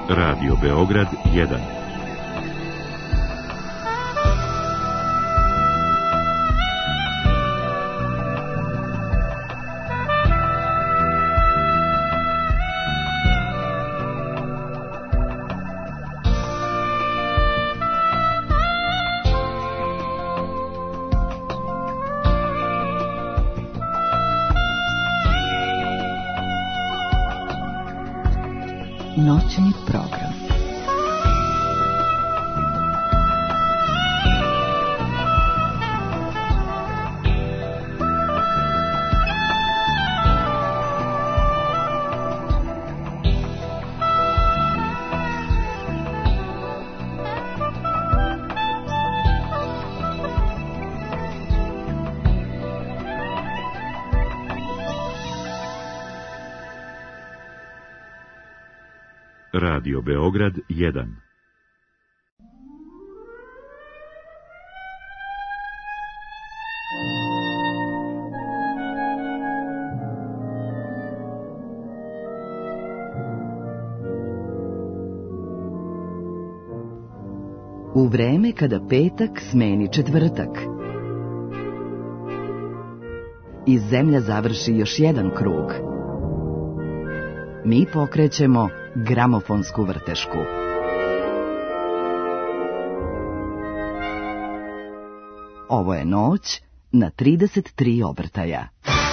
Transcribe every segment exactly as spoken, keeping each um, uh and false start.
Radio Beograd jedan. Noćni program. Radio Beograd jedan. U vreme kada petak smeni četvrtak i zemlja završi još jedan krug, mi pokrećemo gramofonsku vrtešku. Ovo je noć na trideset tri obrtaja.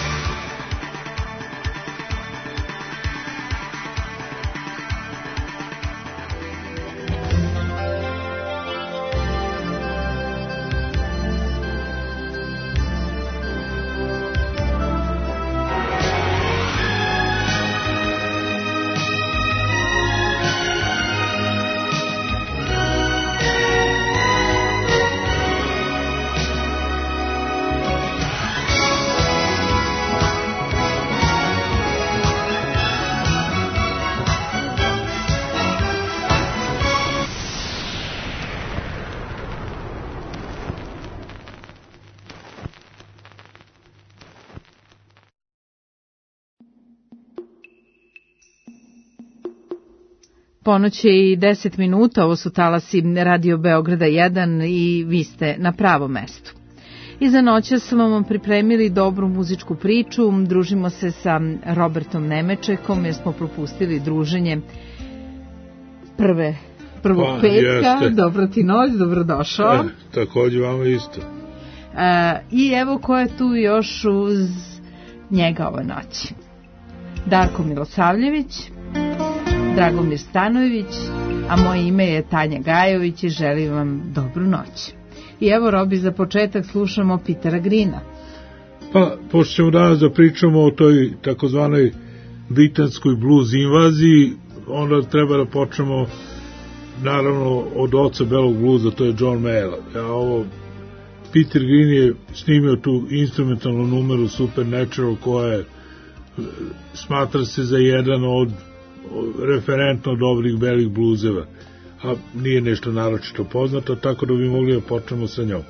Ponoć je i deset minuta, ovo su talasi Radio Beograda jedan i vi ste na pravom mestu. I za noćas smo vam pripremili dobru muzičku priču, družimo se sa Robertom Nemečekom jer smo propustili druženje prve, prvog pa, petka. Jeste. Dobro ti noć, dobrodošao. E, također vama isto. E, I evo ko je tu još uz njega ove noći. Darko Milosavljević, Dragomir Stanojević, a moje ime je Tanja Gajović i želim vam dobru noć. I evo, Robi, za početak slušamo Petera Greena. Pa, pošto ćemo danas da pričamo o toj takozvanoj britanskoj blues invaziji, onda treba da počnemo naravno od oca belog bluza, to je John Mayall. Ja, ovo, Peter Green je snimio tu instrumentalnu numeru Supernatural koja je, smatra se za jedan od referentno dobrih belih bluzeva, a nije nešto naročito poznato, tako da bi mogli da počnemo sa njom.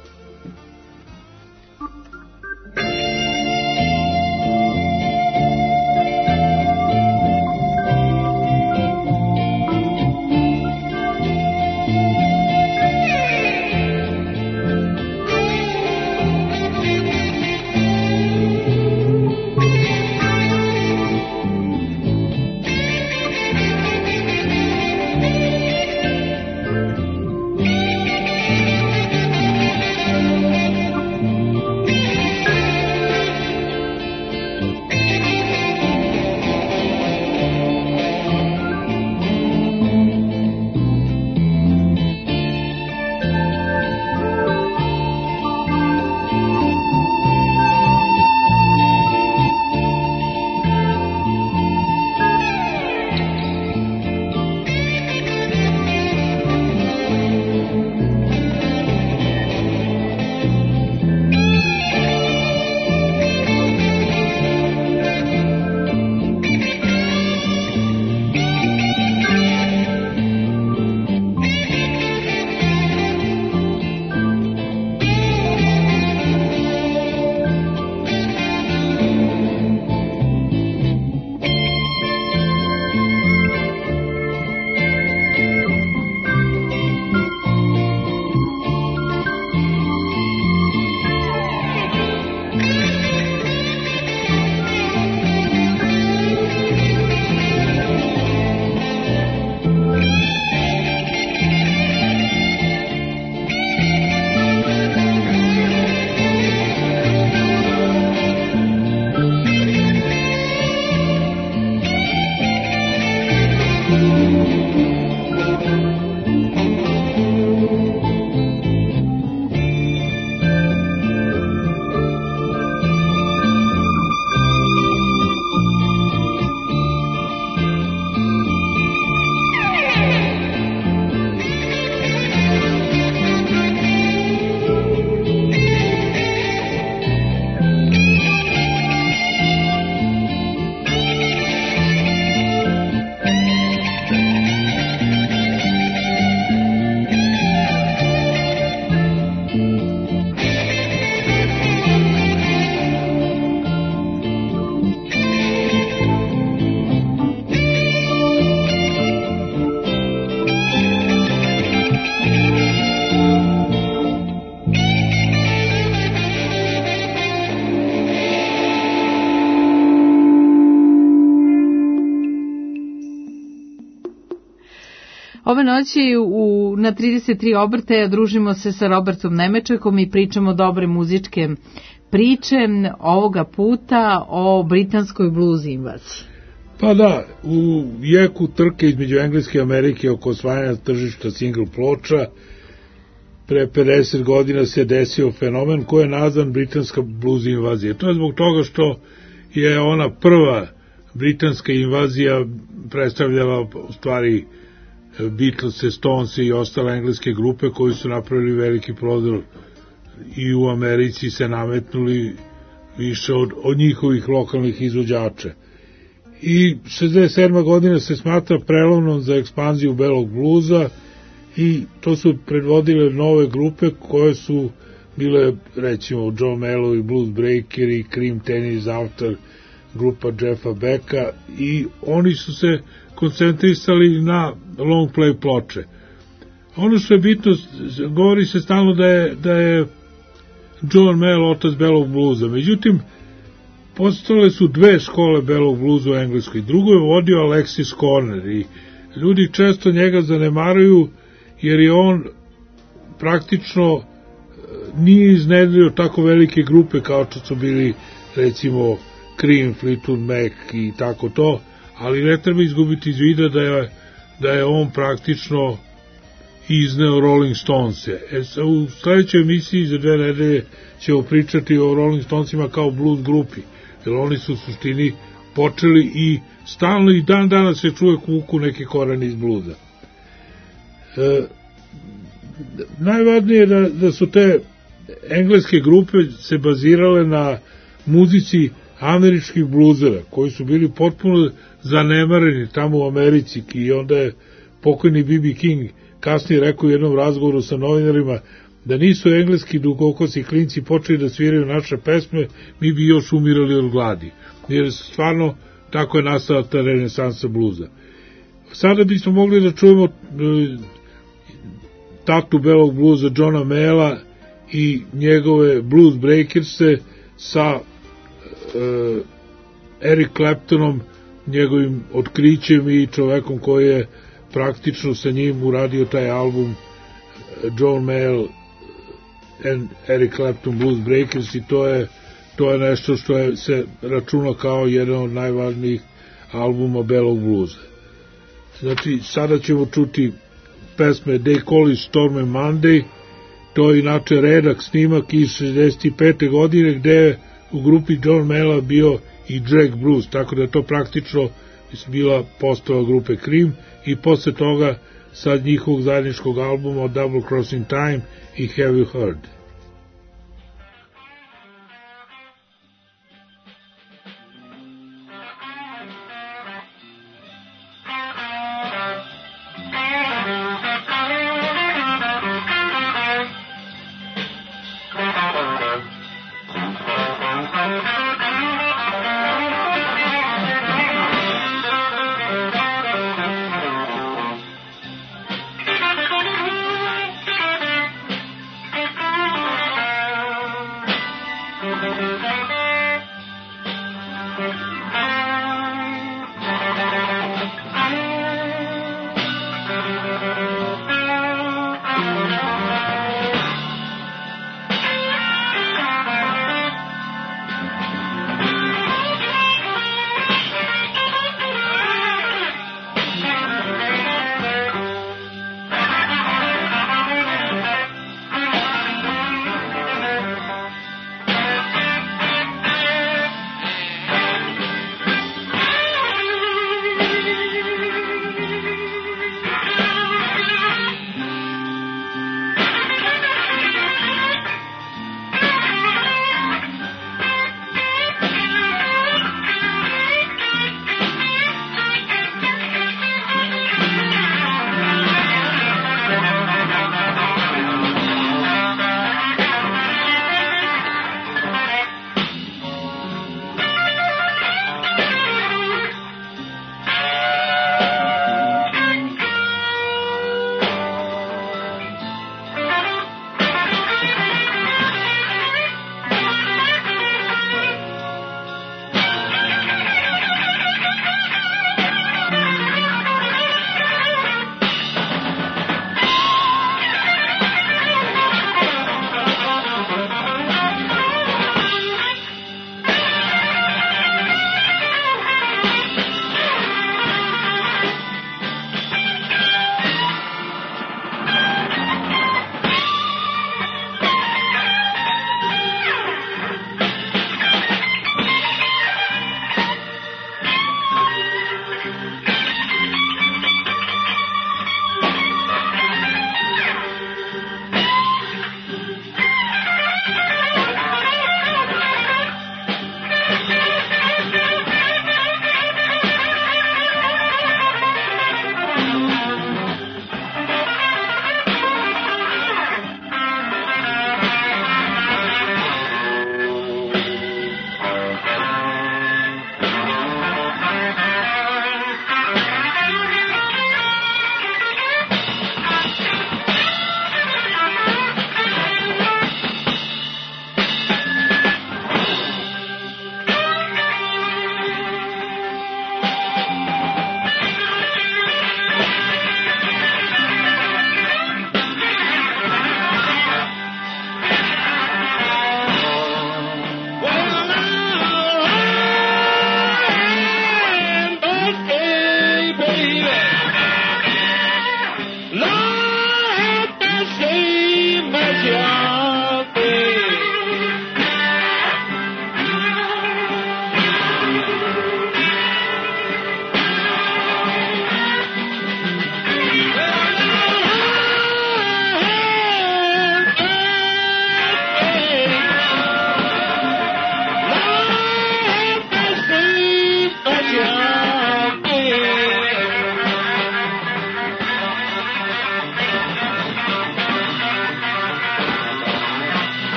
Ove noći u, na trideset tri obrtaja družimo se sa Robertom Nemečekom i pričamo dobre muzičke priče, ovoga puta o britanskoj blues invaziji. Pa da, u jeku trke između Engleske i Amerike oko osvajanja tržišta single ploča pre pedeset godina se desio fenomen koji je nazvan britanska blues invazija. To je zbog toga što je ona prva britanska invazija predstavljala u stvari Beatlese, Stonese i ostale engleske grupe koji su napravili veliki prodor i u Americi se nametnuli više od, od njihovih lokalnih izvođača. I šezdeset sedma godina se smatra prelomnom za ekspanziju belog bluza i to su predvodile nove grupe koje su bile, recimo, Joe Mello i Blues Breakeri, Cream Ten Years After, grupa Jeffa Becka, i oni su se koncentrisali na long play ploče. Ono što je bitno, govori se stalno da je, da je John Mello otac belog bluza, međutim, postojale su dve škole belog bluza u Engleskoj. Drugo je vodio Alexis Corner i ljudi često njega zanemaruju jer je on praktično nije iznedrio tako velike grupe kao što su bili, recimo, Cream, Fleetwood Mac i tako to, ali ne treba izgubiti iz vida da je, da je on praktično izneo Rolling Stonese. E, u sledećoj emisiji za dve nedelje ćemo pričati o Rolling Stonesima kao blues grupi, jer oni su u suštini počeli i stalno i dan danas se čuje kuku neki koren iz bluza. E, najvažnije je da, da su te engleske grupe se bazirale na muzici američkih bluzera, koji su bili potpuno zanemareni tamo u Americi, i onda je pokojni B B King kasnije rekao u jednom razgovoru sa novinarima da nisu engleski dugokosi klinci počeli da sviraju naše pesme, mi bi još umirali od gladi. Jer stvarno tako je nastala ta renesansa bluza. Sada bismo mogli da čujemo tatu belog bluza Johna Mayalla i njegove Blues Breakerse sa uh, Eric Claptonom, njegovim otkrićem i čovekom koji je praktično sa njim uradio taj album John Mayall and Eric Clapton Blues Breakers, i to je, to je nešto što je, se računa kao jedan od najvažnijih albuma belog bluza. Znači, sada ćemo čuti pesme They Call It Stormy Monday, to je inače redak snimak iz šezdeset pete godine gde je u grupi John Mayalla bio i Jack Bruce, tako da je to praktično bila postava grupe Cream, i posle toga sad njihovog zajedničkog albuma Double Crossing Time i Have You Heard?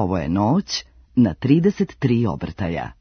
Ovo je noć na trideset tri obrtaja.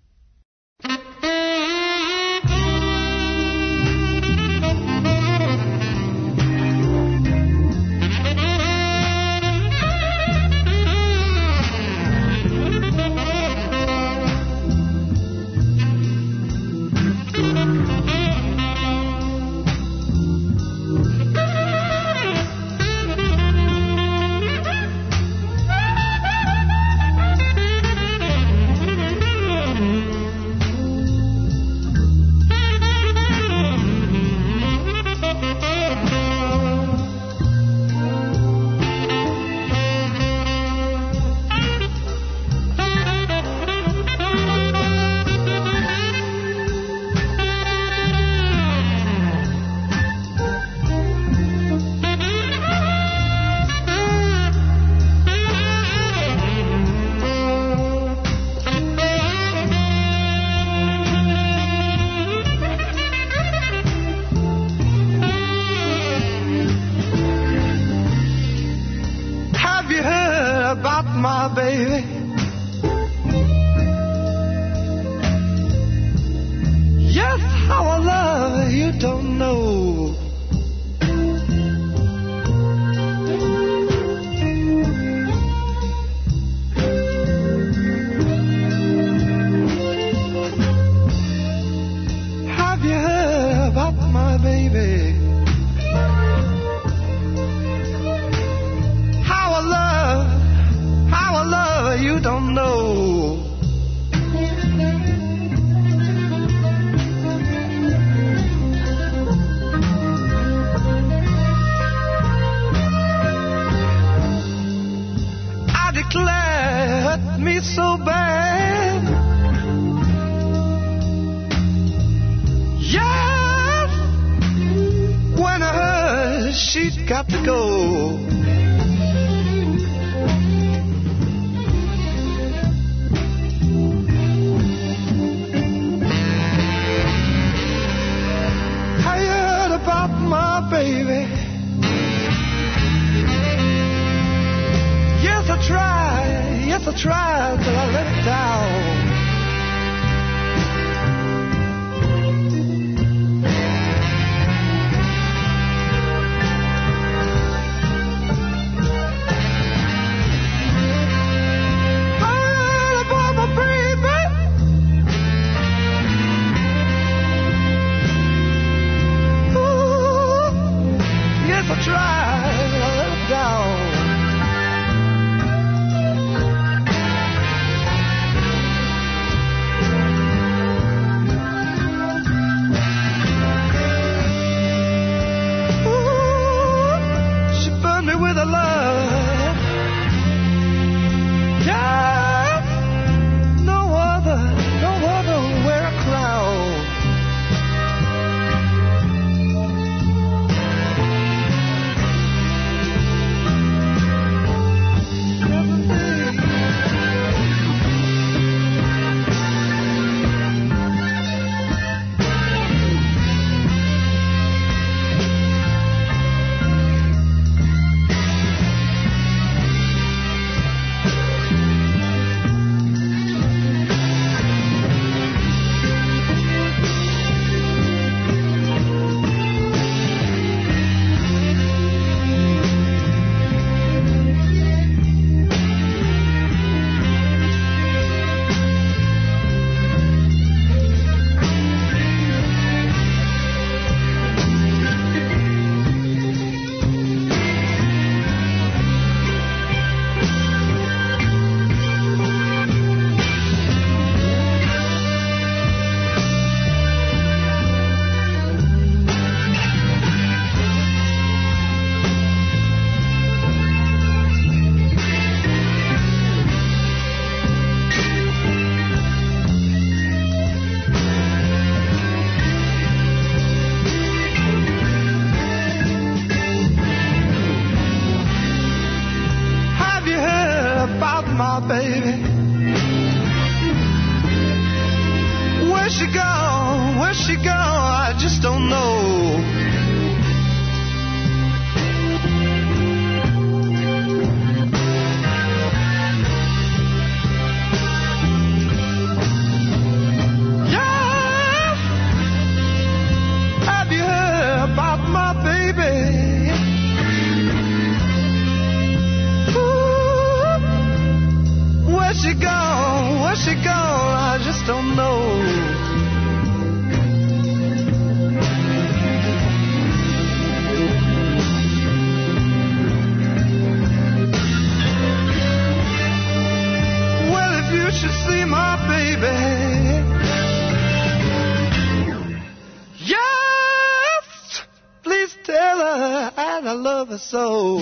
I love her so.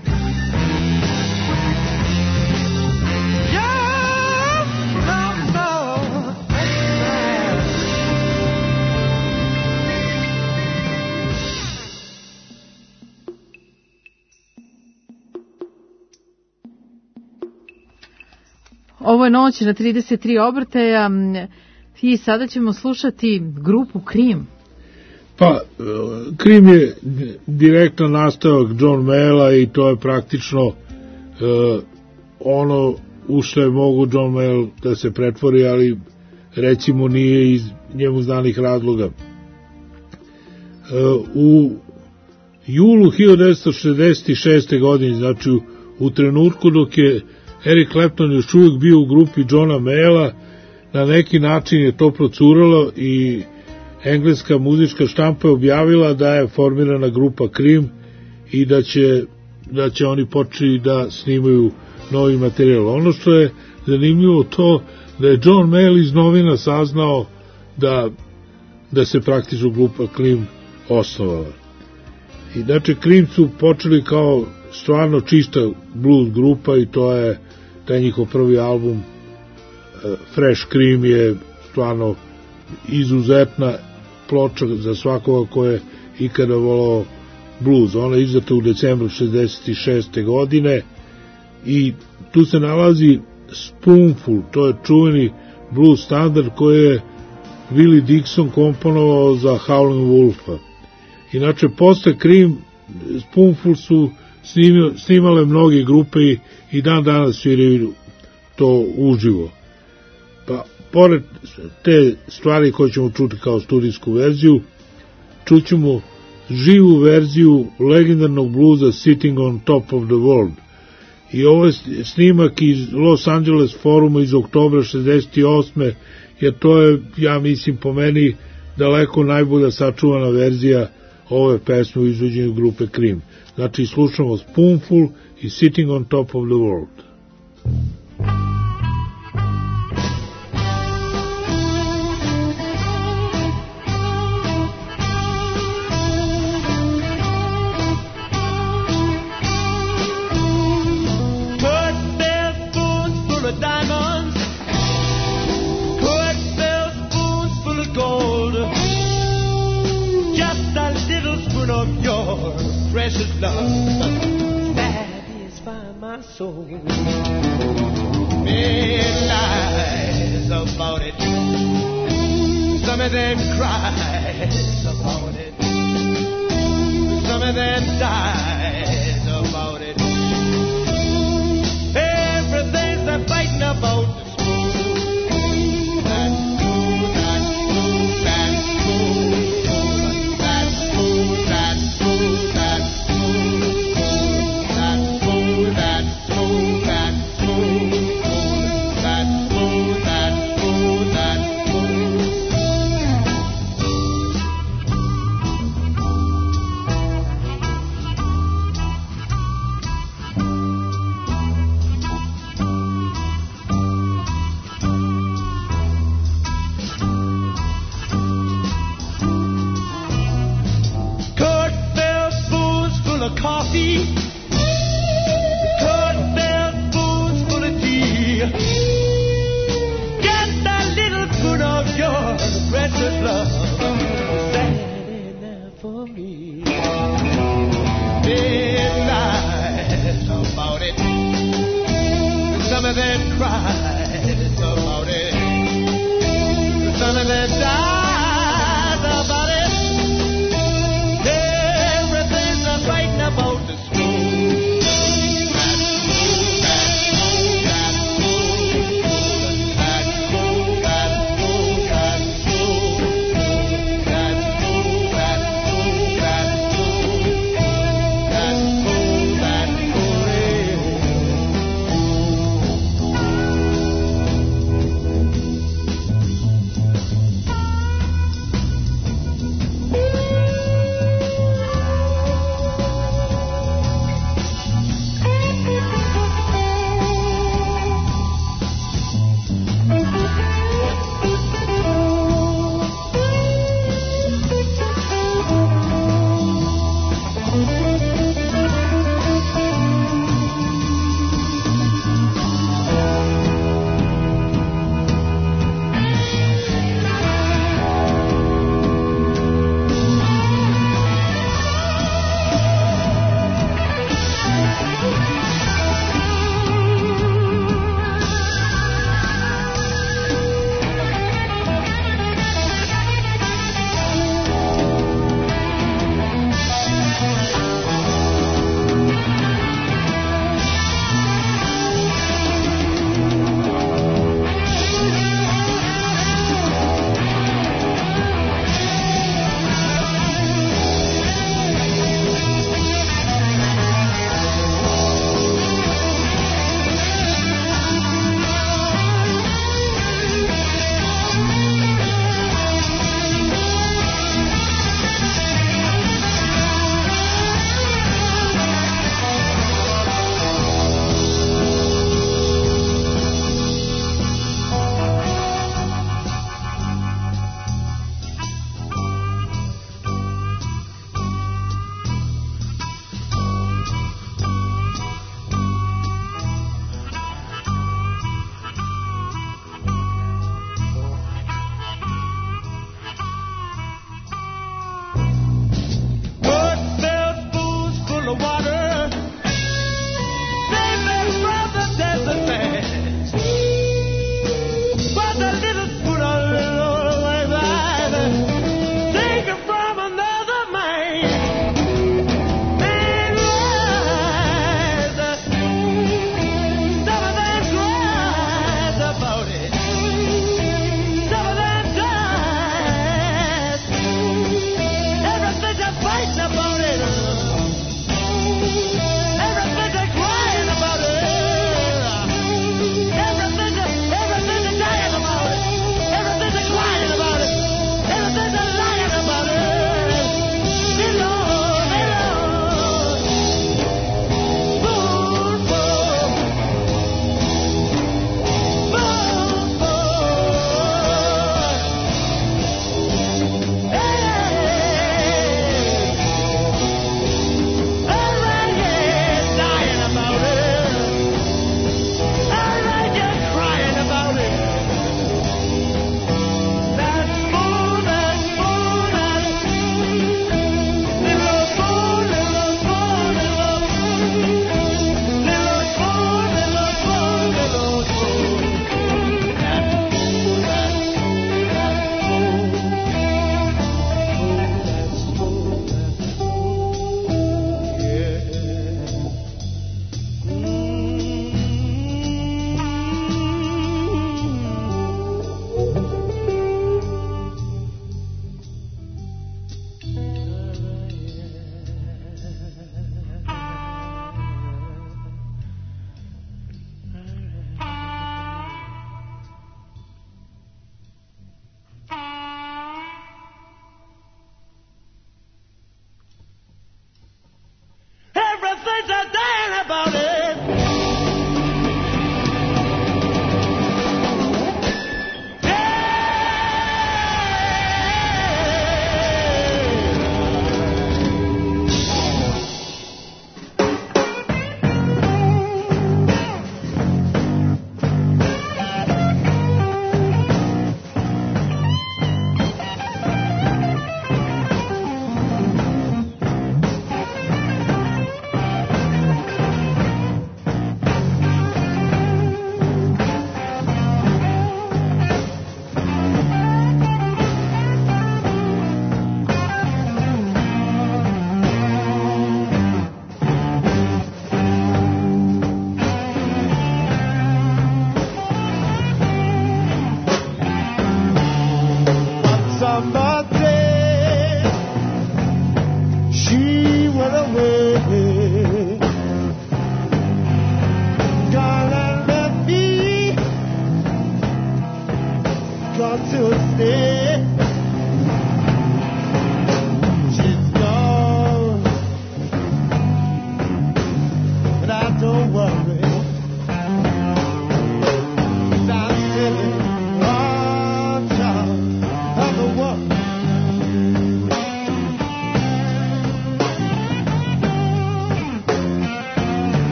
Ovo je noć na trideset tri obrtaja i sada ćemo slušati grupu Cream. Pa, Cream je direktan nastavak John Mayalla i to je praktično uh, ono u što je mogu John Mayall da se pretvori, ali recimo nije iz njemu znanih razloga. Uh, u julu hiljadu devetsto šezdeset šeste. godine, znači u, u trenutku dok je Eric Clapton još uvijek bio u grupi Johna Mayalla, na neki način je to procuralo i engleska muzička štampa je objavila da je formirana grupa Cream i da će, da će oni početi da snimaju novi materijal. Ono što je zanimljivo to da je John Mayall iz novina saznao da, da se praktično grupa Cream osnovala. I znači Cream su počeli kao stvarno čista blues grupa i to je taj njihov prvi album Fresh Cream je stvarno izuzetna ploča za svakoga ko je ikada volao blues. Ona je izdata u decembru šezdeset šeste. godine i tu se nalazi Spoonful, to je čuveni blues standard koji je Willie Dixon komponovao za Howlin' Wolfa. Inače, posle Cream, Spoonful su snimale mnoge grupe i, i dan danas sviraju to uživo. Pa, pored te stvari koje ćemo čuti kao studijsku verziju, čućemo živu verziju legendarnog bluza Sitting on Top of the World. I ovo je snimak iz Los Angeles foruma iz oktobra šezdeset osme. jer to je, ja mislim, po meni daleko najbolja sačuvana verzija ove pesme u izvođenju grupe Cream. Znači, slušamo Spoonful i Sitting on Top of the World. Precious love, satisfy my soul. Men lies about it, some of them cries about it, some of them dies about it. Everything's they're fighting about the school. That school, that school, that school, that school, that school.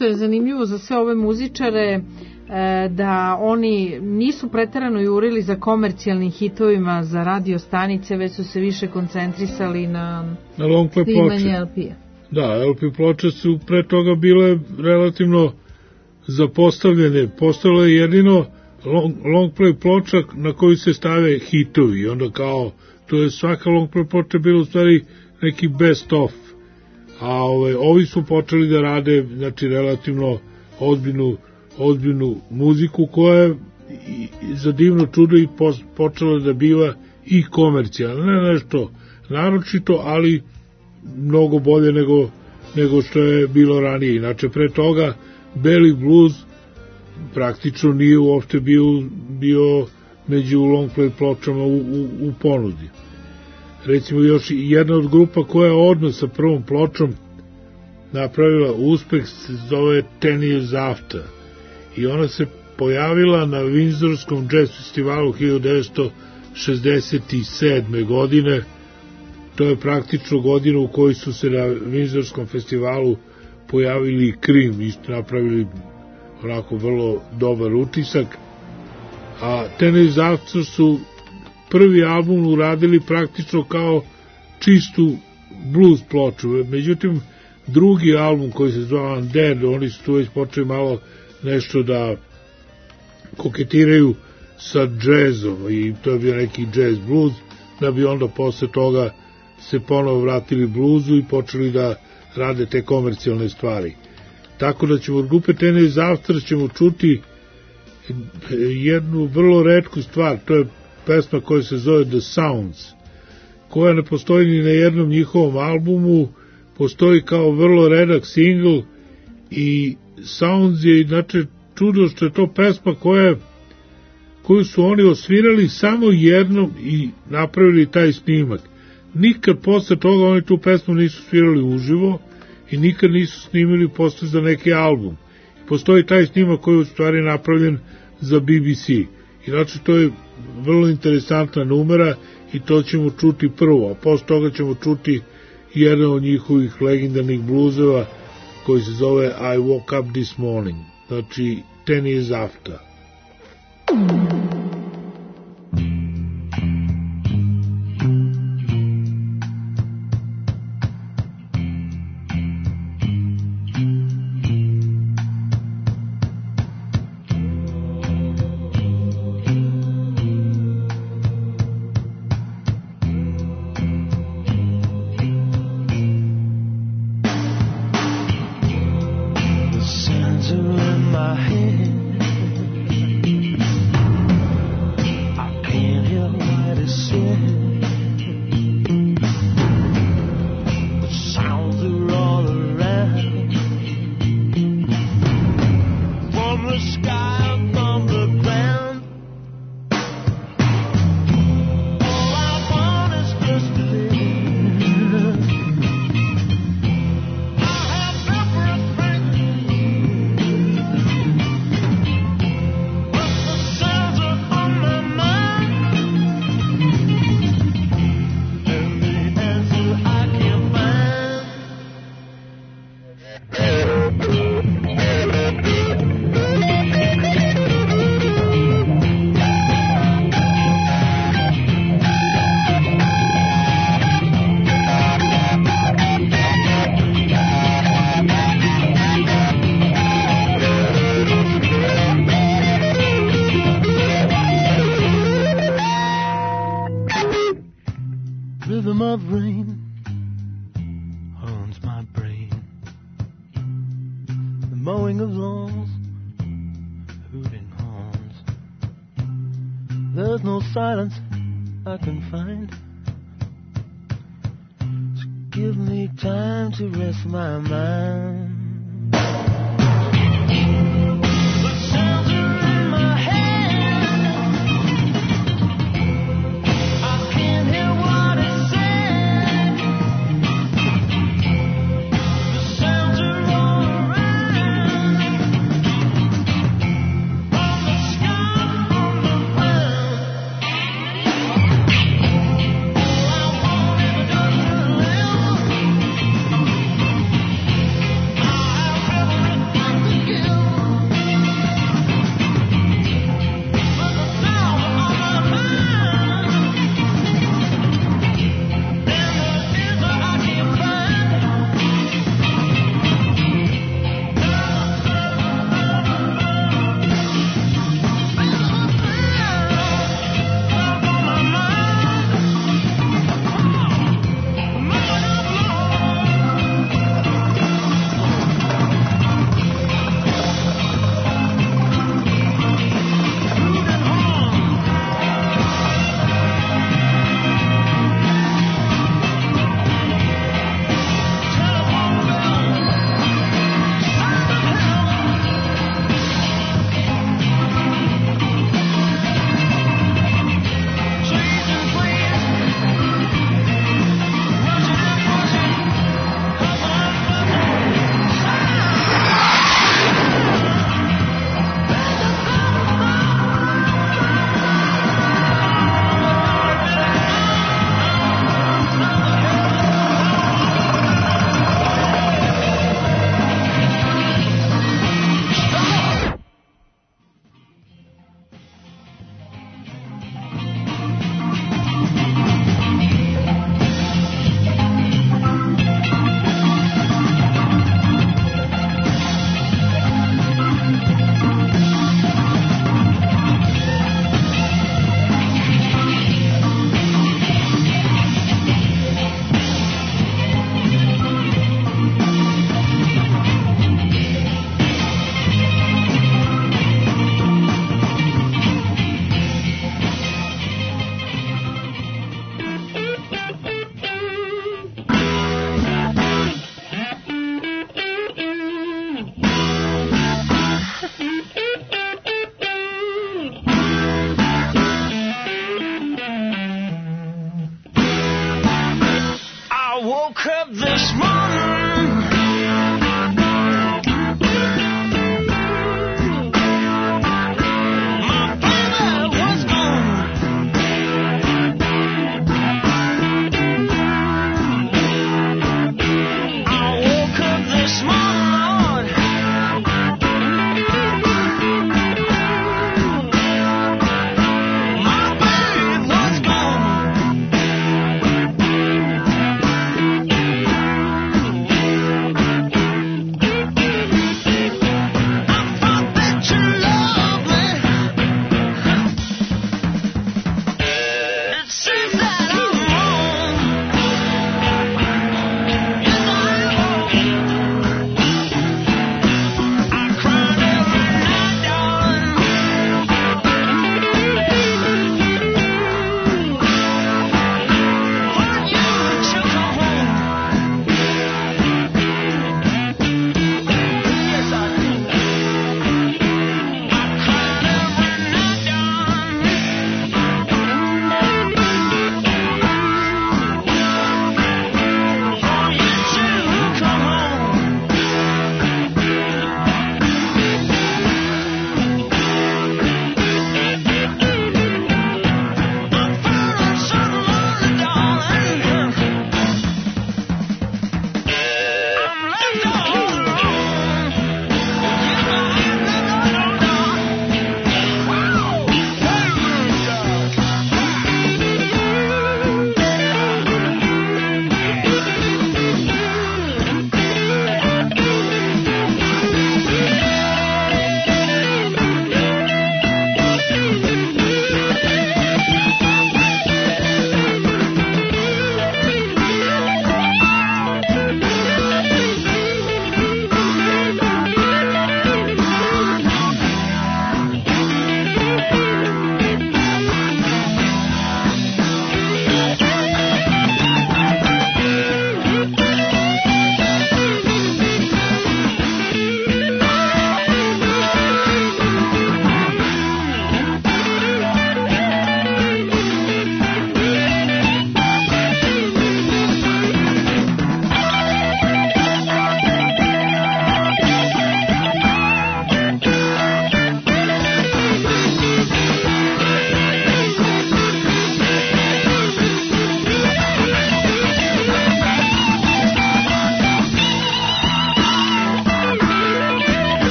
što je zanimljivo za sve ove muzičare, da oni nisu preterano jurili za komercijalnim hitovima za radio stanice, već su se više koncentrisali na, na long play ploče. L P-a. Da, L P ploče su pre toga bile relativno zapostavljene. Postalo je jedino long, long play ploča na koju se stave hitovi. Onda kao, to je svaka long play ploča bila u stvari neki best of. A ove, ovi su počeli da rade, znači, relativno ozbiljnu ozbiljnu muziku koja je za divno čudo i počela da biva i komercijalna, ne nešto naročito, ali mnogo bolje nego, nego što je bilo ranije. Inače, pre toga beli blues praktično nije uopšte bio, bio među long play pločama u, u, u ponudi. Recimo, još jedna od grupa koja je odmah sa prvom pločom napravila uspeh se zove Ten Years After. I ona se pojavila na Windsorskom jazz festivalu hiljadu devetsto šezdeset sedme. godine. To je praktično godina u kojoj su se na Windsorskom festivalu pojavili i Cream, isto napravili onako vrlo dobar utisak. A Ten Years After su prvi album uradili praktično kao čistu blues ploču. Međutim, drugi album koji se zove Undead, oni su tu već počeli malo nešto da koketiraju sa džezom i to je bio neki jazz blues, da bi onda posle toga se ponovo vratili bluzu i počeli da rade te komercijalne stvari. Tako da ćemo od grupe Ten Years After ćemo čuti jednu vrlo retku stvar, to je pesma koja se zove The Sounds, koja ne postoji ni na jednom njihovom albumu, postoji kao vrlo redak single i Sounds je inače čudo što je to pesma koja, koju su oni osvirali samo jednom i napravili taj snimak. Nikad posle toga oni tu pesmu nisu svirali uživo i nikad nisu snimili posle za neki album. Postoji taj snimak koji je u stvari napravljen za B B C. Inače to je vrlo interesantna numera i to ćemo čuti prvo, a posle toga ćemo čuti jedan od njihovih legendarnih bluzeva koji se zove I Woke Up This Morning, znači Ten Years After. I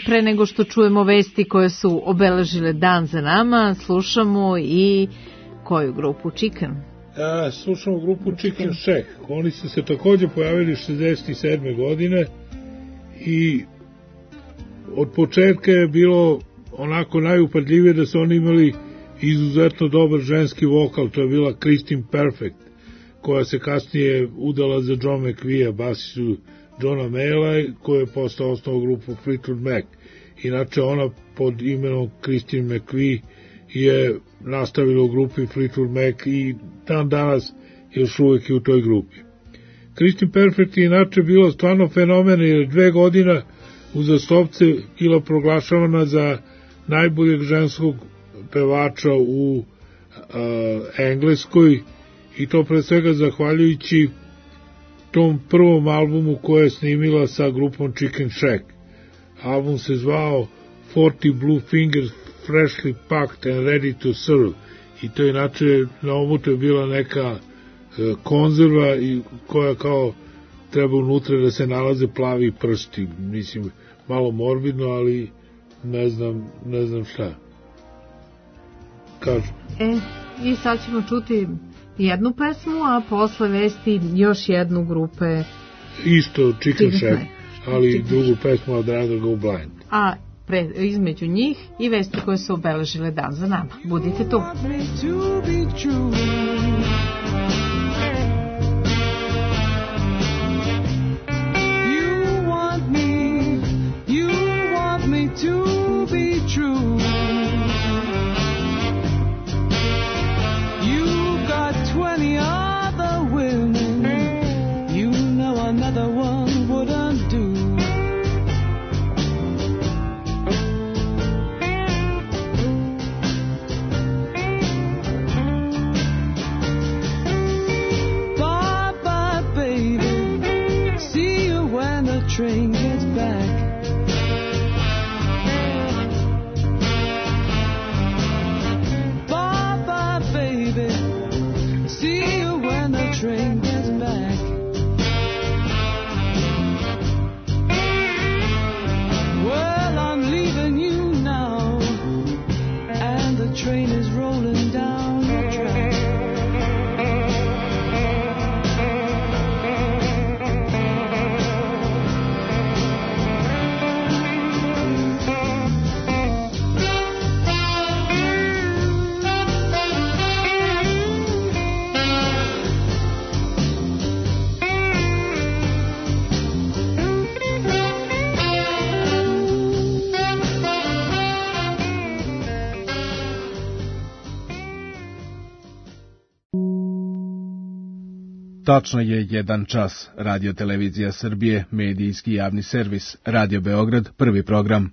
pre nego što čujemo vesti koje su obeležile dan za nama, slušamo i koju grupu Chicken? A, slušamo grupu Chicken Shack. Oni su se takođe pojavili šezdeset sedme godine i od početka je bilo onako najupadljivije da su oni imali izuzetno dobar ženski vokal. To je bila Christine Perfect, koja se kasnije udala za John McVie, basistu Johna Mayalla, koja je postao osnovnu grupu Fleetwood Mac. Inače, ona pod imenom Christine McVie je nastavila u grupi Fleetwood Mac i dan danas još uvijek je u toj grupi. Christine Perfect je inače bila stvarno fenomen, jer dve godina uzastopce bila proglašavana za najboljeg ženskog pevača u a, Engleskoj, i to pre svega zahvaljujući tom prvom albumu koje je snimila sa grupom Chicken Shack. Album se zvao forty Blue Fingers Freshly Packed and Ready to Serve, i to inače na omutu je bila neka e, konzerva i koja kao treba unutra da se nalaze plavi prsti. Mislim, malo morbidno, ali ne znam, ne znam šta kažu. E, i sad ćemo čuti jednu pesmu, a posle vesti još jednu grupe. Isto Chicken Shack, ali Chicken drugu pesmu I'd Rather Go Blind. A pre, između njih i vesti koje su obeležile dan za nama. Budite tu. To be true, you got twenty other women, you know another one wouldn't do. Bye bye baby, see you when the train gets back. See you when the train gets back. Well, I'm leaving you now, and the train is rolling down the track. Tačno je jedan čas. Radio Televizija Srbije, medijski javni servis, Radio Beograd, prvi program.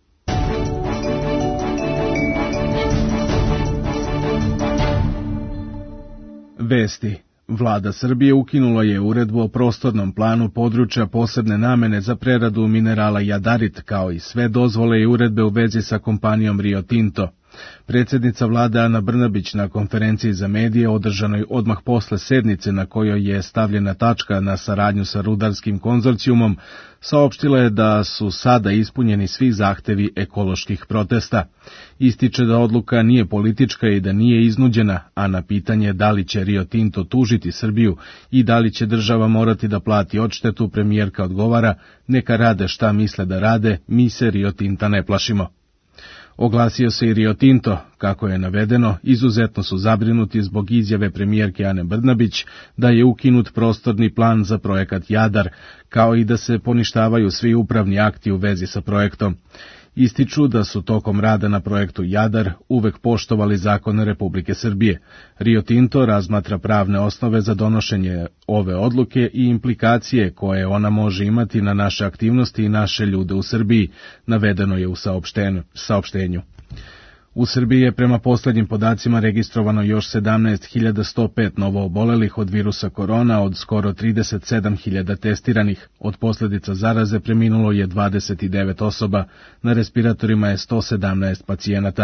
Vesti. Vlada Srbije ukinula je uredbu o prostornom planu područja posebne namene za preradu minerala jadarit, kao i sve dozvole i uredbe u vezi sa kompanijom Rio Tinto. Predsjednica vlade Ana Brnabić na konferenciji za medije održanoj odmah posle sednice na kojoj je stavljena tačka na saradnju sa rudarskim konzorcijumom, saopštila je da su sada ispunjeni svi zahtevi ekoloških protesta. Ističe da odluka nije politička i da nije iznuđena, a na pitanje da li će Rio Tinto tužiti Srbiju i da li će država morati da plati odštetu, premijerka odgovara: neka rade šta misle da rade, mi se Rio Tinta ne plašimo. Oglasio se i Rio Tinto. Kako je navedeno, izuzetno su zabrinuti zbog izjave premijerke Ane Brnabić da je ukinut prostorni plan za projekat Jadar, kao i da se poništavaju svi upravni akti u vezi sa projektom. Ističu da su tokom rada na projektu Jadar uvek poštovali zakone Republike Srbije. Rio Tinto razmatra pravne osnove za donošenje ove odluke i implikacije koje ona može imati na naše aktivnosti i naše ljude u Srbiji, navedeno je u saopštenju. U Srbiji je prema poslednjim podacima registrovano još sedamnaest hiljada sto pet novoobolelih od virusa korona, od skoro trideset sedam hiljada testiranih. Od posljedica zaraze preminulo je dvadeset devet osoba, na respiratorima je sto sedamnaest pacijenata.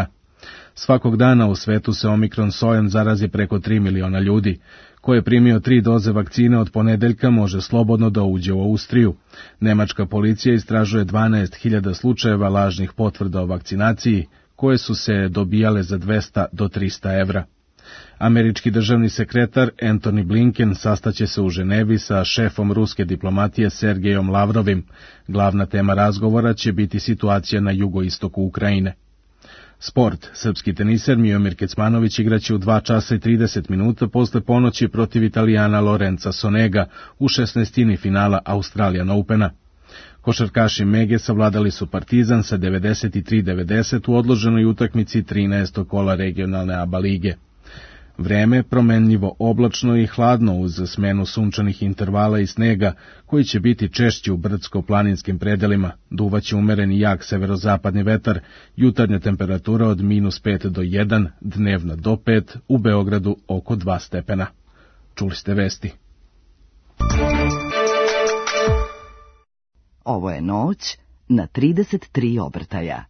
Svakog dana u svetu se omikron sojem zarazi preko tri miliona ljudi. Ko je primio tri doze vakcine od ponedeljka može slobodno da uđe u Austriju. Nemačka policija istražuje dvanaest hiljada slučajeva lažnih potvrda o vakcinaciji, koje su se dobijale za dvesta do trista evra. Američki državni sekretar Antony Blinken sastaće se u Ženevi sa šefom ruske diplomatije Sergejom Lavrovim. Glavna tema razgovora će biti situacija na jugoistoku Ukrajine. Sport. Srpski teniser Miomir Kecmanović igraće u dva časa i trideset minuta posle ponoći protiv Italijana Lorenza Sonega u šesnaestini finala Australian Opena. Košarkaši Mege savladali su Partizan sa devedeset tri devedeset u odloženoj utakmici trinaestog kola regionalne A B A lige. Vreme promenljivo oblačno i hladno uz smenu sunčanih intervala i snega, koji će biti češći u brdsko-planinskim predelima. Duvaće umereni jak severozapadni vetar, jutarnja temperatura od minus pet do jedan, dnevna do pet, u Beogradu oko dva stepena. Čuli ste vesti. Ovo je noć na trideset tri obrtaja.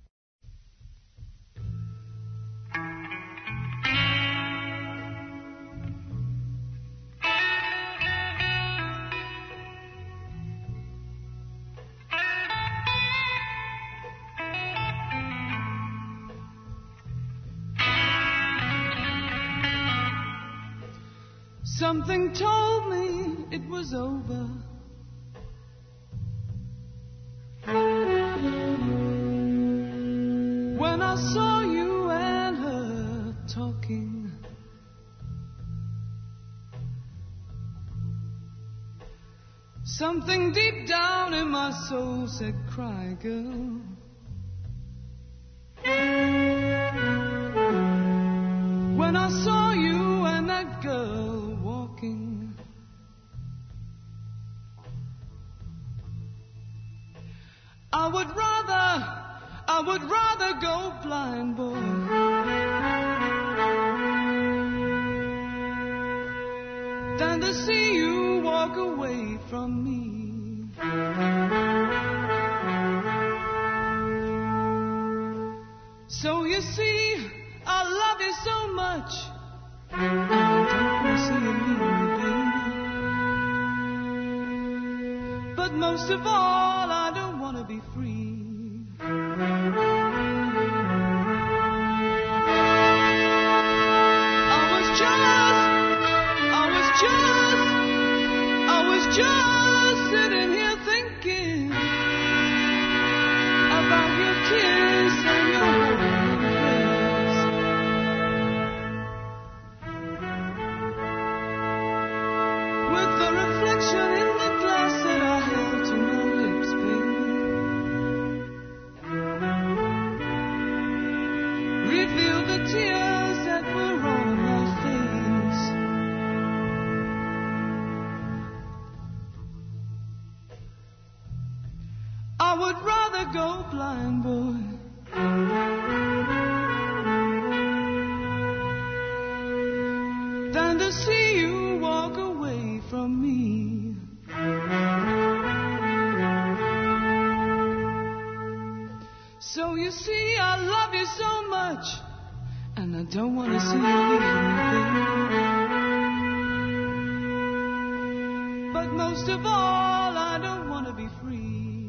Something told me it was over. When I saw you and her talking, something deep down in my soul said, cry, girl. When I saw you and that girl walking, I would rather, I would rather go blind, boy, than to see you walk away from me. So you see, I love you so much, I don't want to see you leave me, baby. But most of all, I don't want to be free. I was just, I was just, I was just sitting here thinking about your kiss and your embrace. With the reflection in the glass that I held to my lips, baby, revealed the tears that were on my face. I would rather go blind, boy, than to see you walk away from me. So you see, I love you so much, and I don't want to see you leave me, baby. But most of all, I don't want to be free.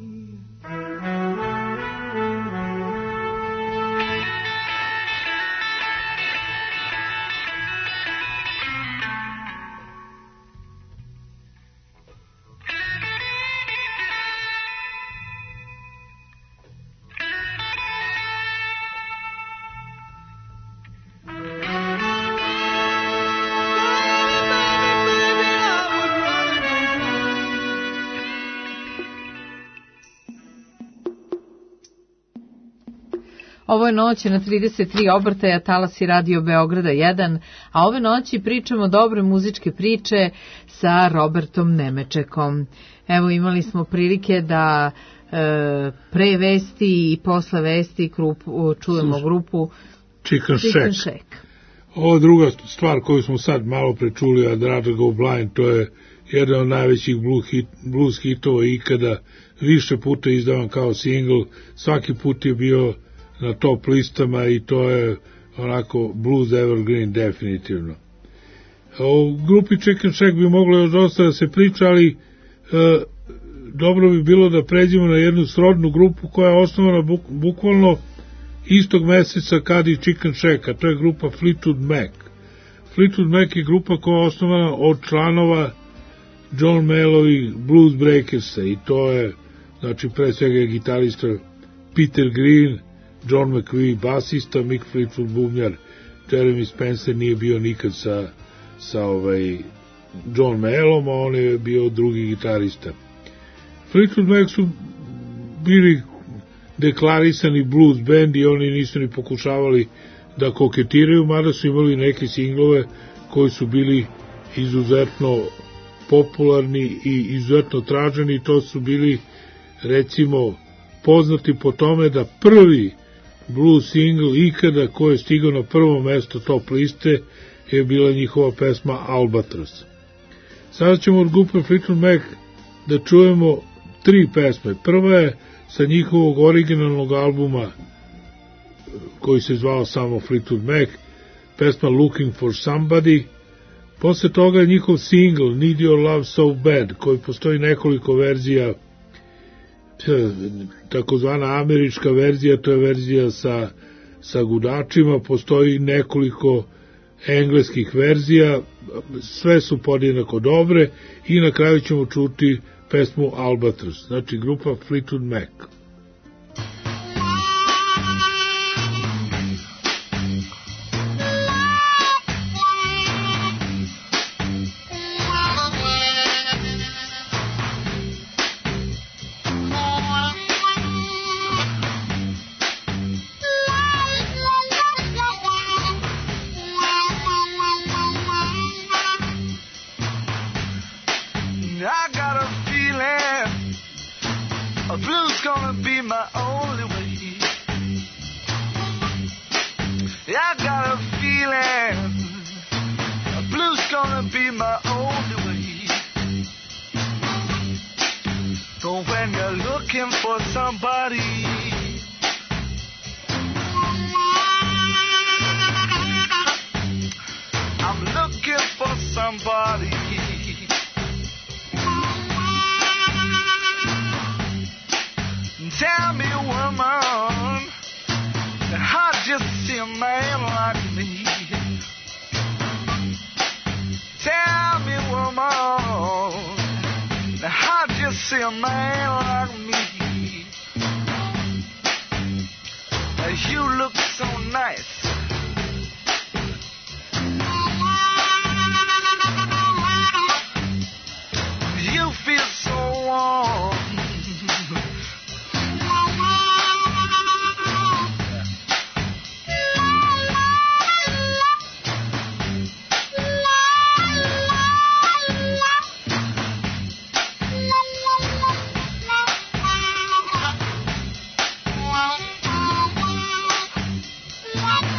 Ovo je noć na trideset tri obrtaja, talasi Radio Beograda jedan, a ove noći pričamo dobre muzičke priče sa Robertom Nemečekom. Evo, imali smo prilike da e, pre vesti i posle vesti grupu, čujemo grupu Chicken, Chicken Shack. Shack. Ovo druga stvar koju smo sad malo prečuli, I'd Rather Go Blind, to je jedan od najvećih blues, hit, blues hitova ikada, više puta izdavan kao single, svaki put je bio na top listama i to je onako blues evergreen definitivno. O grupi Chicken Shack bi moglo još dosta da se priča, ali e, dobro bi bilo da pređemo na jednu srodnu grupu koja je osnovana buk, bukvalno istog meseca kad i Chicken Shack, a to je grupa Fleetwood Mac. Fleetwood Mac je grupa koja je osnovana od članova John Mayallovih Blues Breakersa i to je, znači, pre svega je gitarista Peter Green, John McVie basista, Mick Fleetwood bubnjar, Jeremy Spencer nije bio nikad sa, sa ovaj John Mayallom, a on je bio drugi gitarista. Fleetwood Mac su bili deklarisani blues band i oni nisu ni pokušavali da koketiraju, mada su imali neke singlove koji su bili izuzetno popularni i izuzetno traženi. To su bili, recimo, poznati po tome da prvi blues single ikada koji je stigao na prvo mesto top liste je bila njihova pesma Albatross. Sada ćemo od grupe Fleetwood Mac da čujemo tri pesme. Prva je sa njihovog originalnog albuma koji se zvao samo Fleetwood Mac, pesma Looking for Somebody. Posle toga je njihov single Need Your Love So Bad, koji postoji nekoliko verzija, takozvana američka verzija, to je verzija sa, sa gudačima, postoji nekoliko engleskih verzija, sve su podjednako dobre i na kraju ćemo čuti pesmu Albatross, znači grupa Fleetwood Mac. I got a feeling a blues gonna be my only way. I got a feeling a blues gonna be my only way. But when you're looking for somebody, I'm looking for somebody. Tell me, woman, how'd you see a man like me? Tell me, woman, how'd you see a man like me? You look so nice. You feel so warm. What?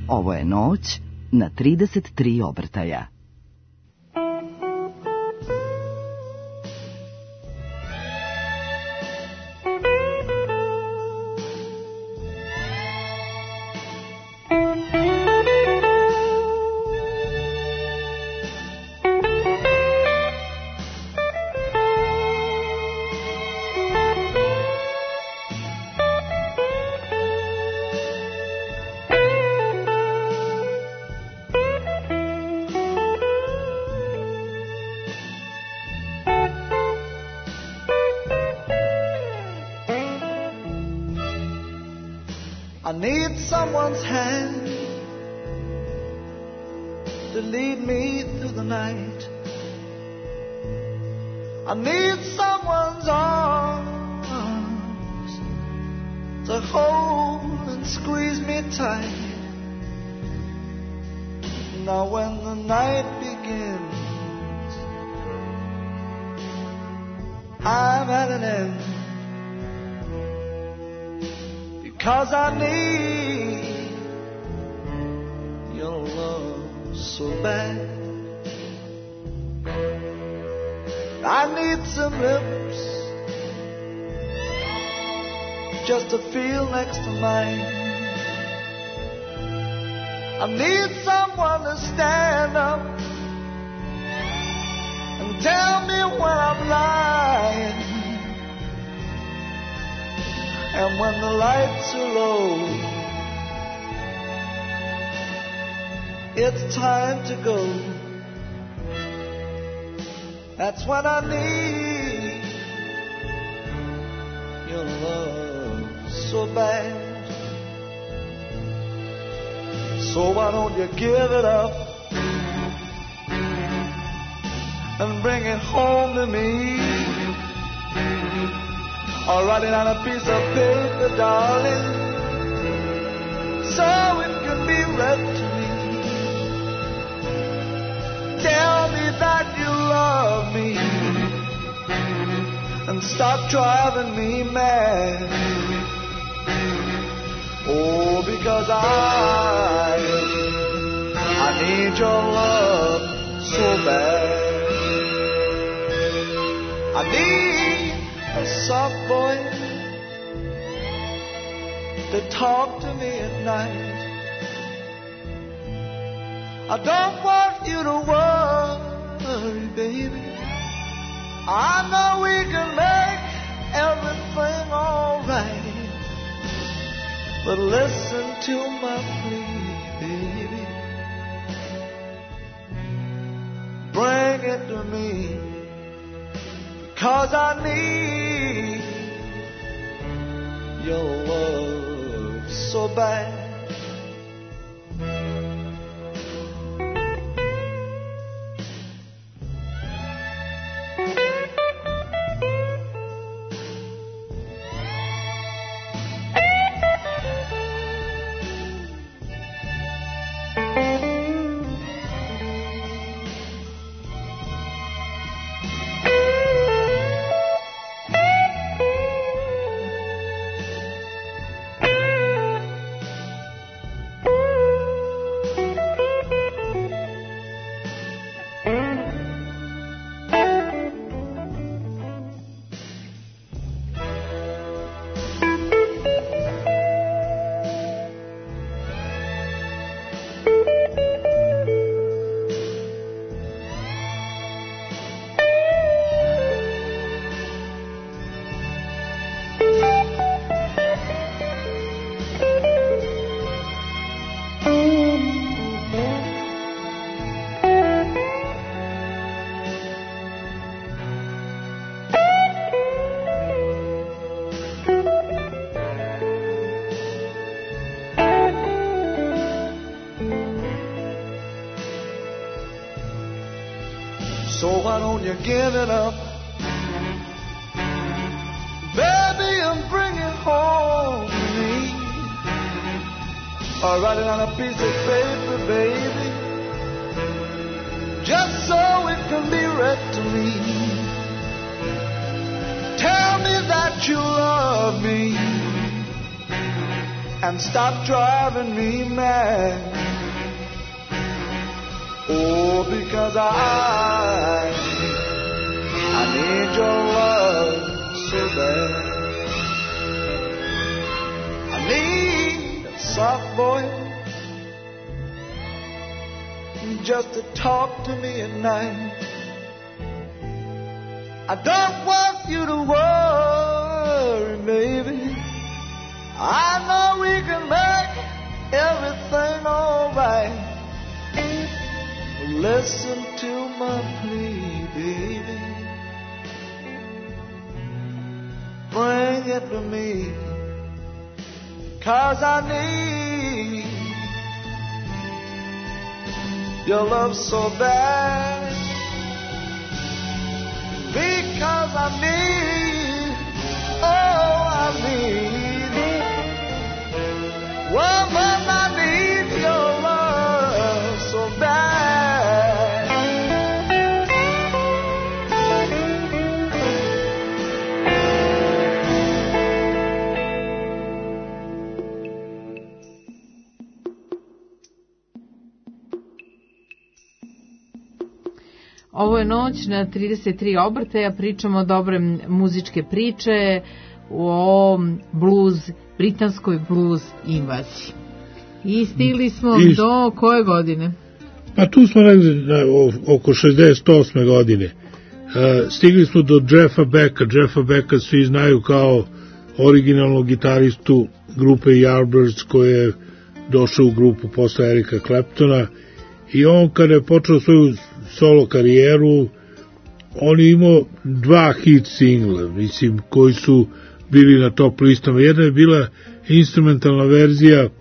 Ovo je noć na trideset tri obrtaja. I need someone's hand to lead me through the night. I need someone's arms to hold and squeeze me tight. Now when the night begins, I'm at an end. Cause I need your love so bad. I need some lips just to feel next to mine. I need someone to stand up and tell me when I'm lying. And when the lights are low, it's time to go. That's when I need your love so bad. So why don't you give it up and bring it home to me? Or write it on a piece of paper, darling, so it can be read to me. Tell me that you love me and stop driving me mad. Oh, because I, I need your love so bad. I need a soft voice to talk to me at night. I don't want you to worry, baby. I know we can make everything alright. But listen to my plea, baby. Bring it to me. 'Cause I need your love so bad. So why don't you give it up, baby, and bring it home to me? Or write it on a piece of paper, baby, just so it can be read to me. Tell me that you love me and stop driving me mad. Oh, because I, I need your love so bad. I need a soft voice just to talk to me at night. I don't want you to worry, baby. I know we can make everything alright. Listen to my plea, baby. Bring it to me, 'cause I need your love so bad. Because I need, oh, I need, woman, I need your love so bad. Ovo je noć na trideset tri obrtaja, pričamo o dobre muzičke priče, o blues, britanskoj blues invaziji. I stigli smo I, do koje godine? Pa tu smo negde na, oko šezdeset osme godine. Uh, stigli smo do Jeffa Becka. Jeffa Becka svi znaju kao originalnog gitaristu grupe Yardbirds, koji je došao u grupu posle Erika Claptona, i on kada je počeo svoju solo karijeru, on je imao dva hit singla, mislim, koji su bili na top listama. Jedna je bila instrumentalna verzija e,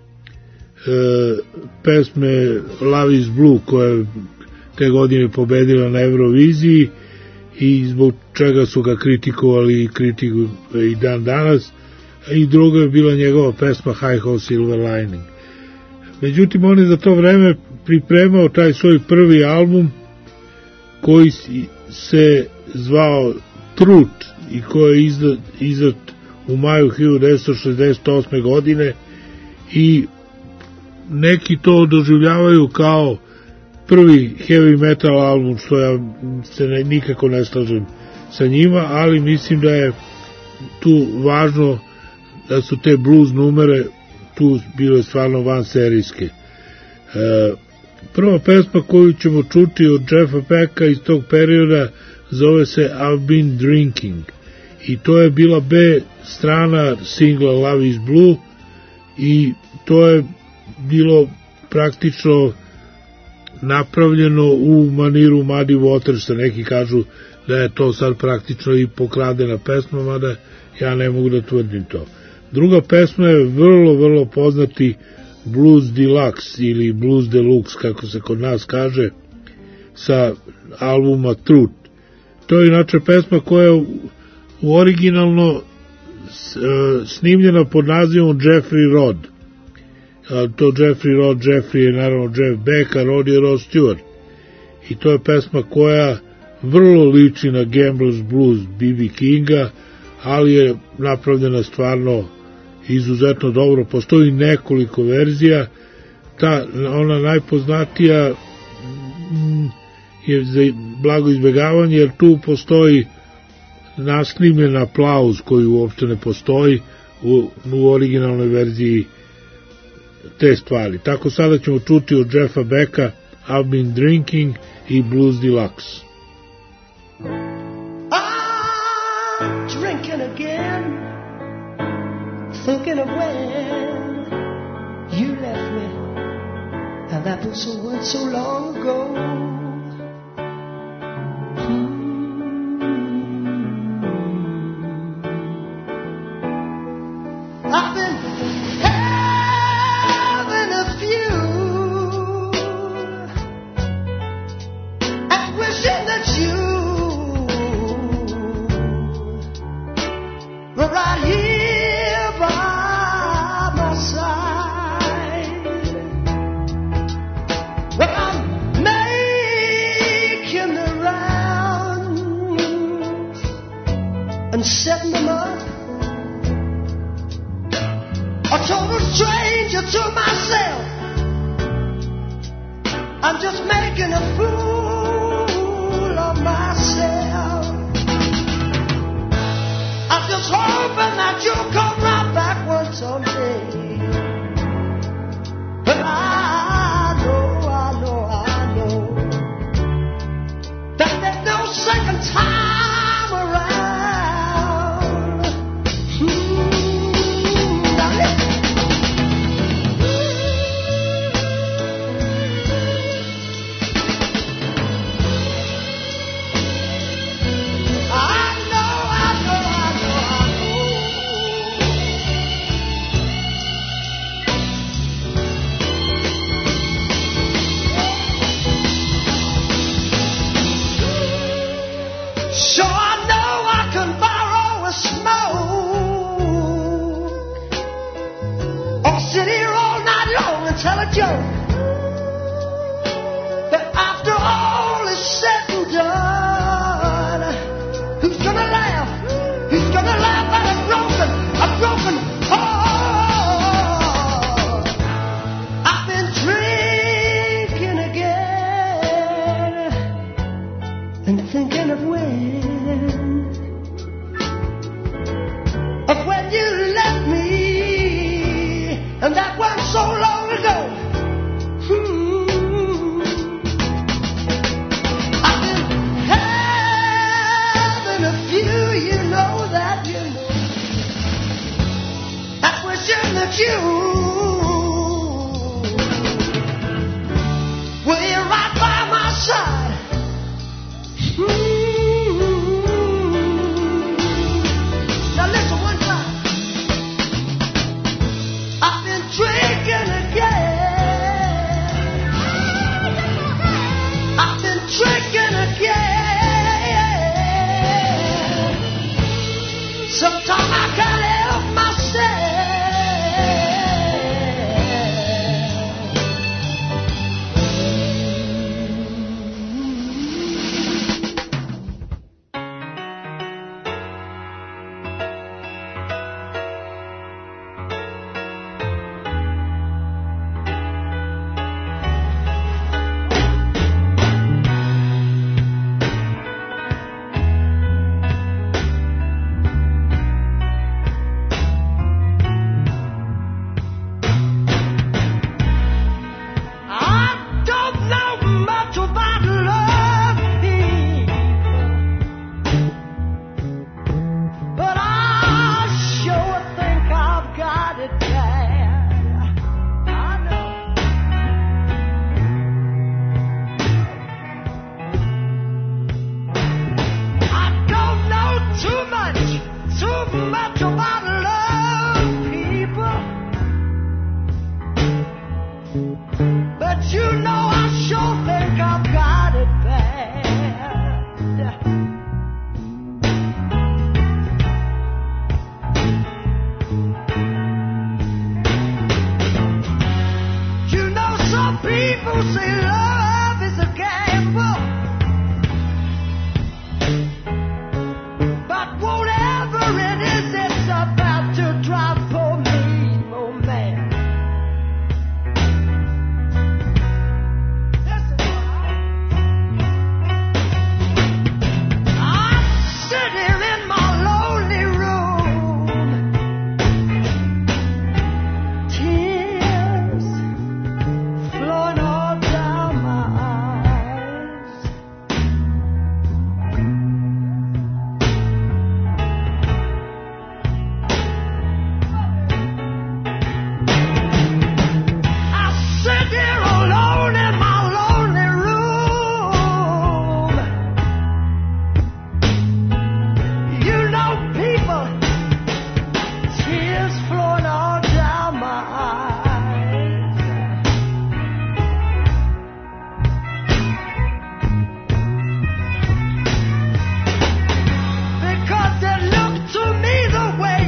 pesme Love is Blue, koja je te godine pobedila na Euroviziji i zbog čega su ga kritikovali i kritikuju i dan danas. I druga je bila njegova pesma High Ho Silver Lining. Međutim, on je za to vreme pripremao taj svoj prvi album koji se zvao Truth i koji je izdat, izdat u maju hiljadu devetsto šezdeset osme godine, i neki to doživljavaju kao prvi heavy metal album, što ja se ne, nikako ne slažem sa njima, ali mislim da je tu važno da su te blues numere tu bile stvarno van serijske. E, prva pesma koju ćemo čuti od Jeffa Becka iz tog perioda zove se I've Been Drinking, i to je bila B strana singla Love is Blue, i to je bilo praktično napravljeno u maniru Muddy Watersa. Neki kažu da je to sad praktično i pokradena pesma, mada ja ne mogu da tvrdim to. Druga pesma je vrlo, vrlo poznati Blues Deluxe ili Blues Deluxe, kako se kod nas kaže, sa albuma Truth. To je inače pesma koja je u originalno snimljena pod nazivom Jeffrey Rod. To Jeffrey Rod, Jeffrey je naravno Jeff Beck, a Rod je Rod Stewart. I to je pesma koja vrlo liči na Gambler's Blues B B Kinga, ali je napravljena stvarno izuzetno dobro. Postoji nekoliko verzija. Ta, ona najpoznatija je za blago izbjegavanje, jer tu postoji nasnimljen aplauz koji uopšte ne postoji u, u originalnoj verziji te stvari. Tako sada ćemo čuti od Jeffa Becka I've Been Drinking i Blues Deluxe. I'm drinking again, thinking of when you left me, and that was so once so long ago. Hmm. I've been having a few and wishing that you were right here by my side. Well, I'm making the rounds and setting them up. A total stranger to myself. I'm just making a fool that you'll come right back one someday. But I know, I know, I know that there's no second time around. Mm, now listen. So I know I can borrow a smoke or sit here all night long and tell a joke. But after all is said and done, who's gonna laugh? Who's gonna laugh at a broken, a broken heart? I've been drinking again and thinking of when. Of when you left me, and that was so long ago. Hmm. I've been having a few, you know that, you know. That's wishing that you were here right by my side. Hmm. Now listen one time. I've been drinking again. I've been drinking again. Sometimes I can't help myself.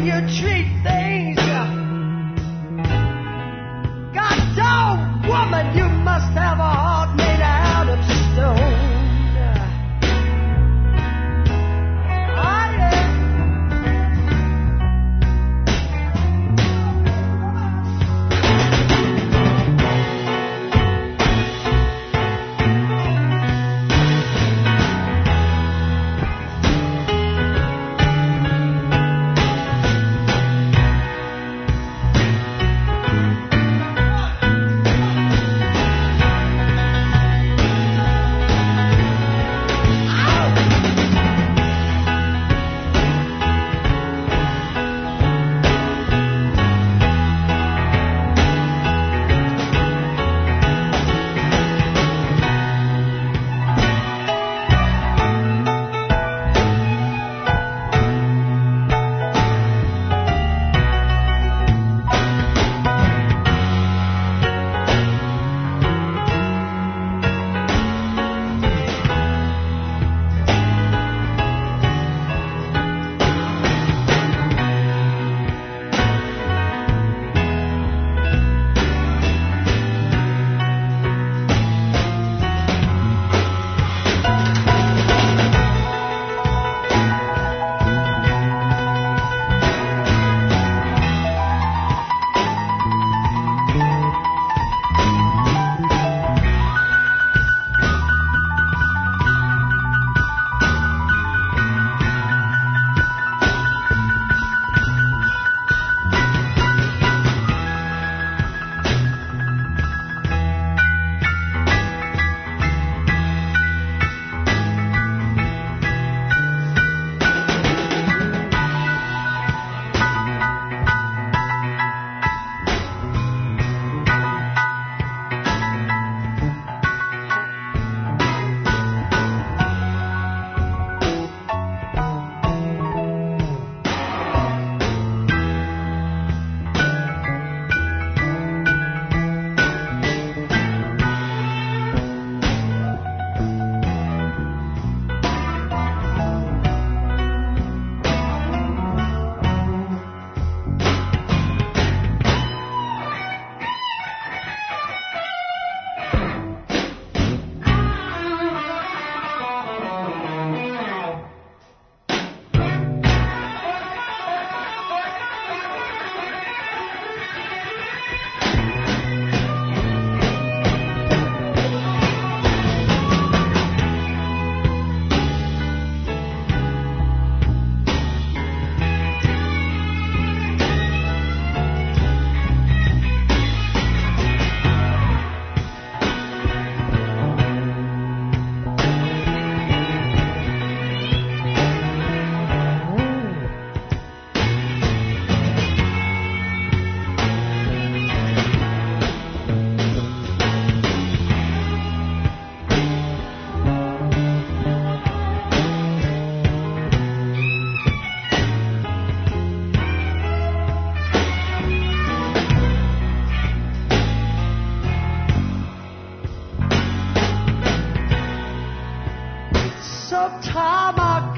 Woman,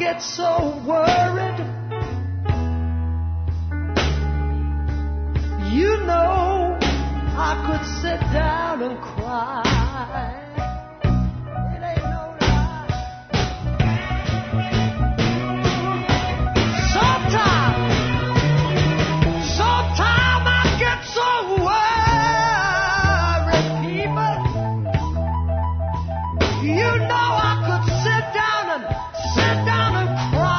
get so worried. You know I could sit down and cry. It ain't no lie. Sometimes, sometimes I get so worried, people. You know I could sit down and sit down and cry.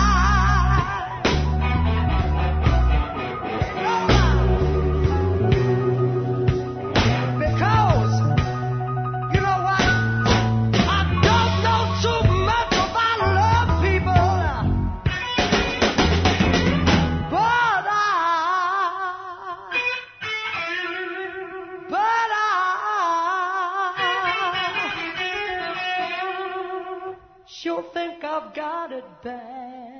Because, you know what? I don't know too much about love, people. But I, but I sure think I've got it bad.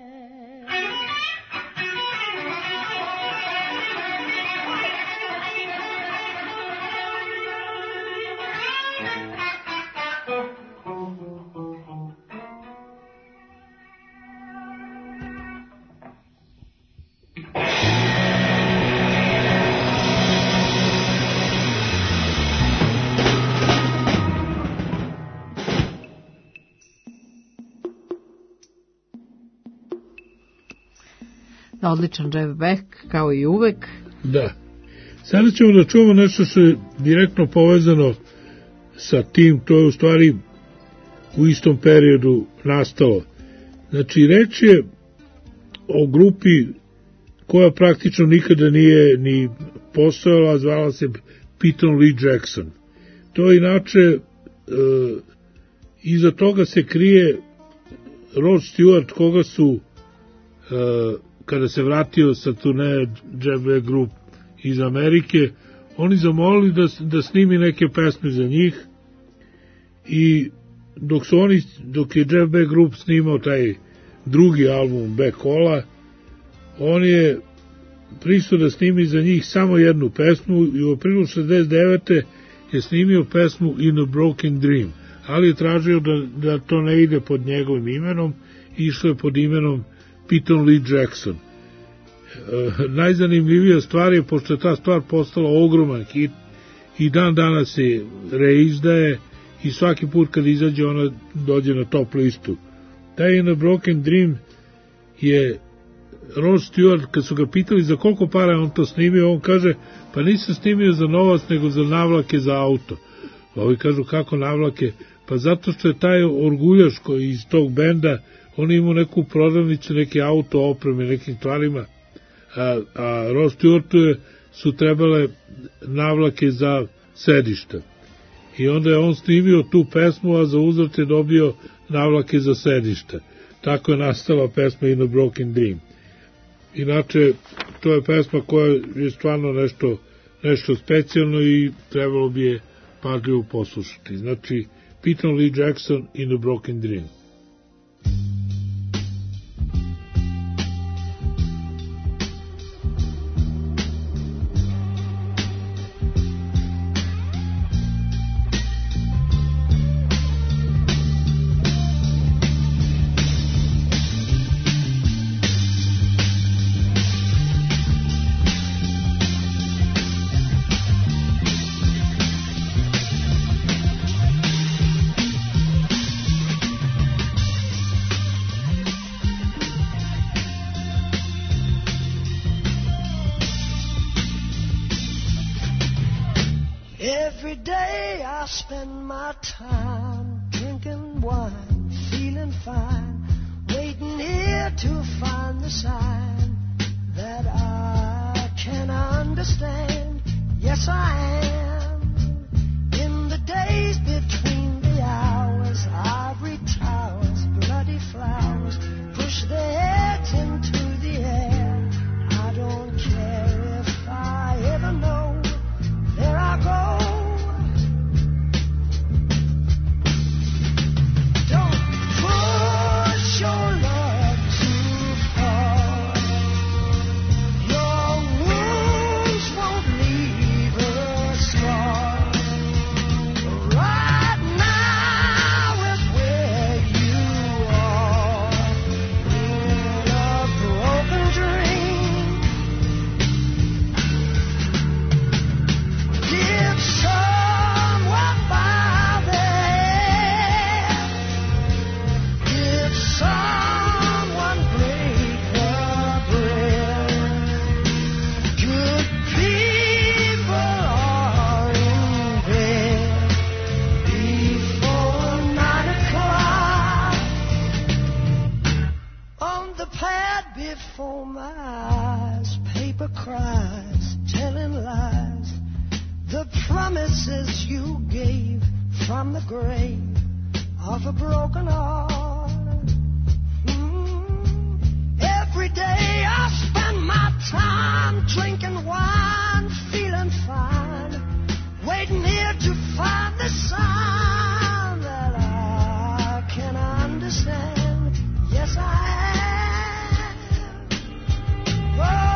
Odličan Jeff Beck, kao i uvek. Da. Sada ćemo da čujemo nešto što je direktno povezano sa tim, to je u stvari u istom periodu nastalo. Znači, reč je o grupi koja praktično nikada nije ni postojala, zvala se Piton Lee Jackson. To inače, e, iza toga se krije Rod Stewart, koga su e, kada se vratio sa turneje Jeff Beck Group iz Amerike, oni zamolili da, da snimi neke pesme za njih i dok su oni, dok je Jeff Beck Group snimao taj drugi album Back Hall-a, on je pristao da snimi za njih samo jednu pesmu i u aprilu šezdeset devete je snimio pesmu In a Broken Dream, ali je tražio da, da to ne ide pod njegovim imenom, išlo je pod imenom Piton Lee Jackson. E, najzanimljivija stvar je, pošto je ta stvar postala ogroman hit i dan danas se reizdaje i svaki put kad izađe ona dođe na top listu. Taj In a Broken Dream je Rod Stewart, kad su ga pitali za koliko para on to snimio, on kaže, pa nisam snimio za novac, nego za navlake za auto. Ovi kažu, kako navlake? Pa zato što je taj orguljaš koji iz tog benda, on imao neku prodavnicu, neke auto opreme, nekim stvarima, a, a Rod Stewartu su trebale navlake za sedišta. I onda je on snimio tu pesmu, a za uzvrat je dobio navlake za sedišta. Tako je nastala pesma In a Broken Dream. Inače, to je pesma koja je stvarno nešto, nešto specijalno i trebalo bi je pažljivo poslušati. Znači, Piton Lee Jackson, In a Broken Dream. Every day I spend my time drinking wine, feeling fine, waiting here to find the sign that I can understand. Yes, I am. In the days between the hours, ivory towers, bloody flowers, push their heads into the air. I don't care if I ever know. There I go. Don't push your love too far. Your wounds won't leave a scar. from the grave of a broken heart. Mm. Every day I spend my time drinking wine, feeling fine, waiting here to find the sign that I can understand. Yes, I am. Whoa.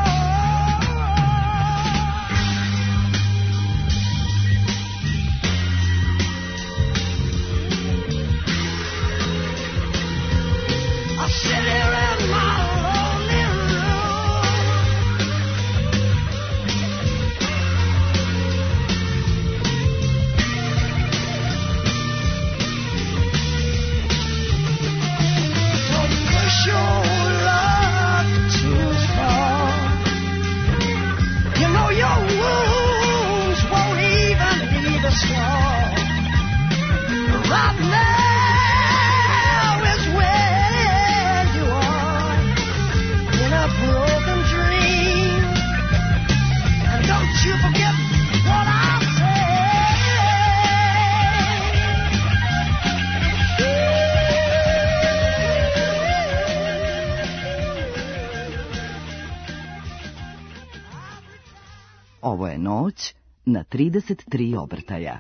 I sit here in my lonely don't push your luck too far. You know your wounds won't even leave a scar. Right now is where you are, in a broken dream. And don't you forget what I Ovo je noć na trideset tri obrtaja.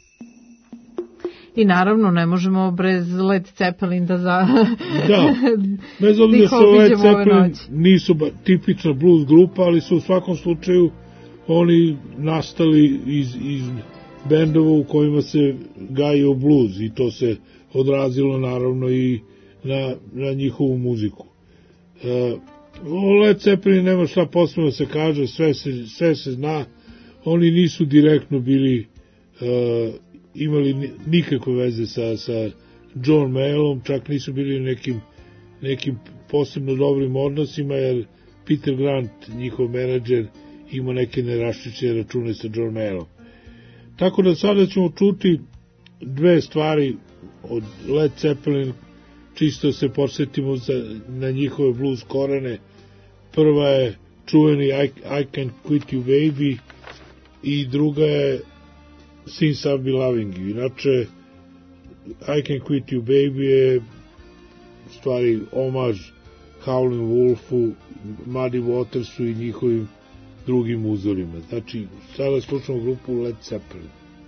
I naravno ne možemo bez Led Zeppelin da za... Da, bez da obzira ih što Led obiđemo ove Zeppelin noći. nisu ba- tipična blues grupa, ali su u svakom slučaju oni nastali iz, iz bendova u kojima se gajio blues i to se odrazilo naravno i na, na njihovu muziku. E, o Led Zeppelin nema šta posebno se kaže, sve se, sve se zna, oni nisu direktno bili e, imali ni- nikakve veze sa, sa John Mayallom, čak nisu bili u nekim, nekim posebno dobrim odnosima, jer Peter Grant, njihov menadžer, ima neke neraščićene račune sa John Mayallom. Tako da sada ćemo čuti dve stvari od Led Zeppelin, čisto se podsjetimo za, na njihove blues korene. Prva je čuveni I, I Can't Quit You Baby i druga je Since I've Been Loving You. Inače, I Can't Quit You Baby je stvari omaž Howlin' Wolfu, Muddy Watersu i njihovim drugim uzorima. Znači, sada slušamo grupu Led Zeppelin.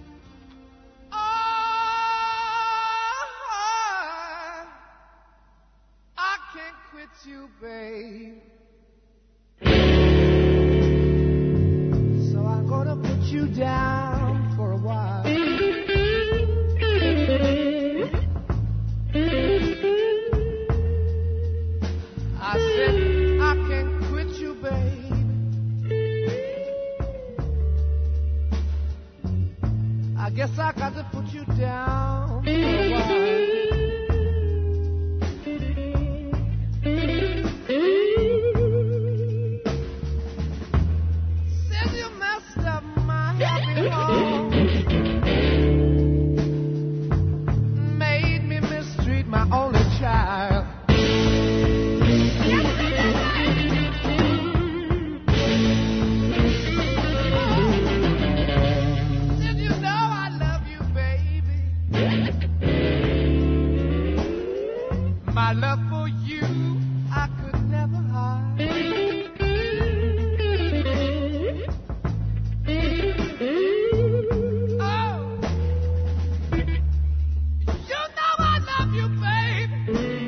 I can't quit you, babe. So I'm gonna put you down for a while. I said I can't quit you, babe. I guess I got to put you down for a while. Said you messed up my happy home, made me mistreat my only child. Did you know I love you, baby? My love for you I could never hide. Oh, you know I love you, baby.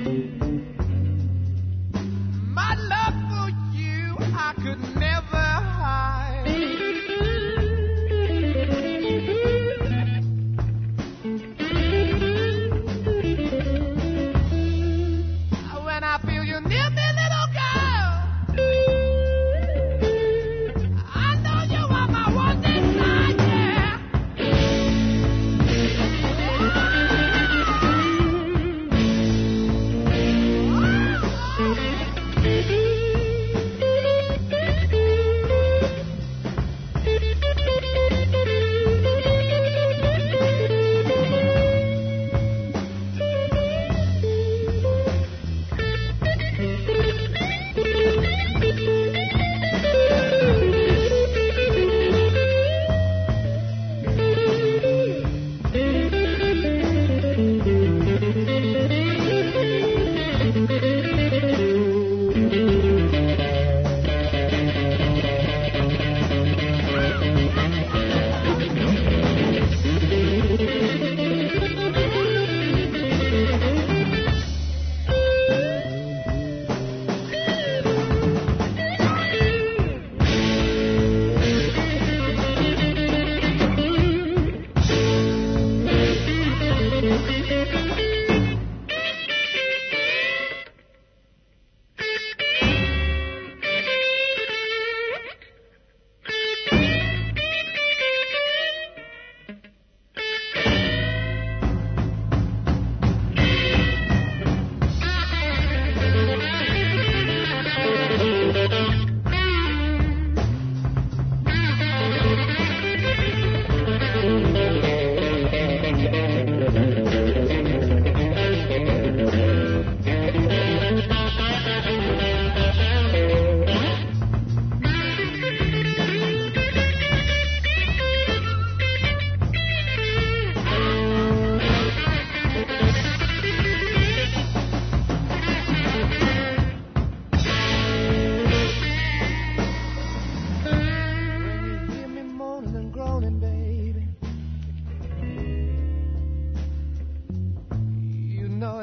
My love for you I could never hide. When I feel your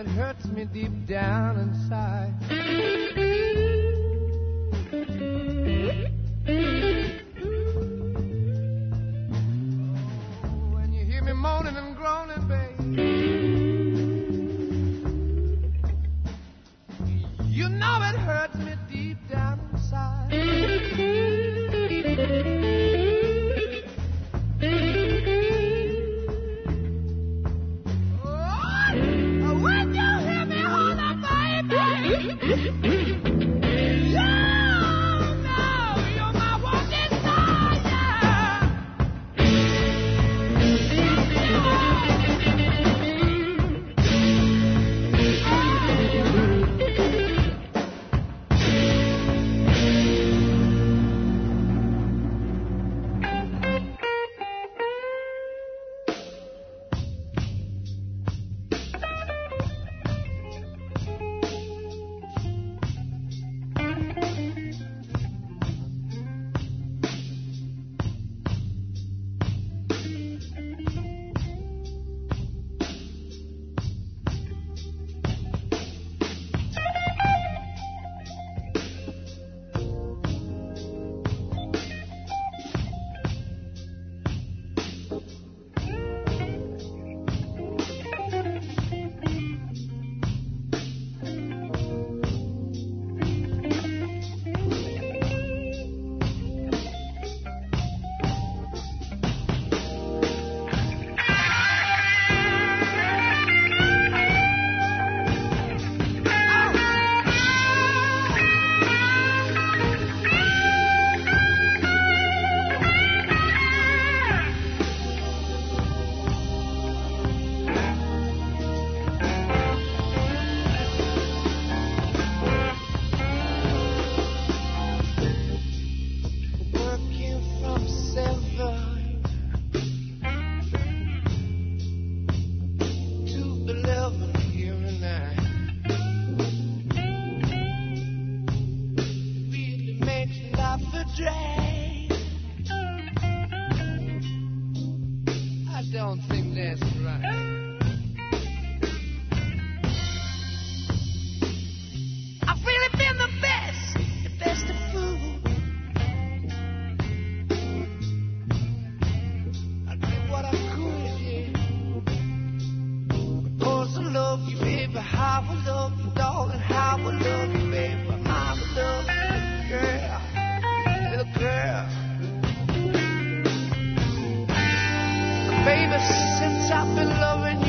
it hurts me deep down inside. Oh, when you hear me moaning and groaning, babe, you know it hurts me deep down inside. Baby, since I've been loving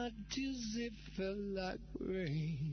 my tears, they fell like rain.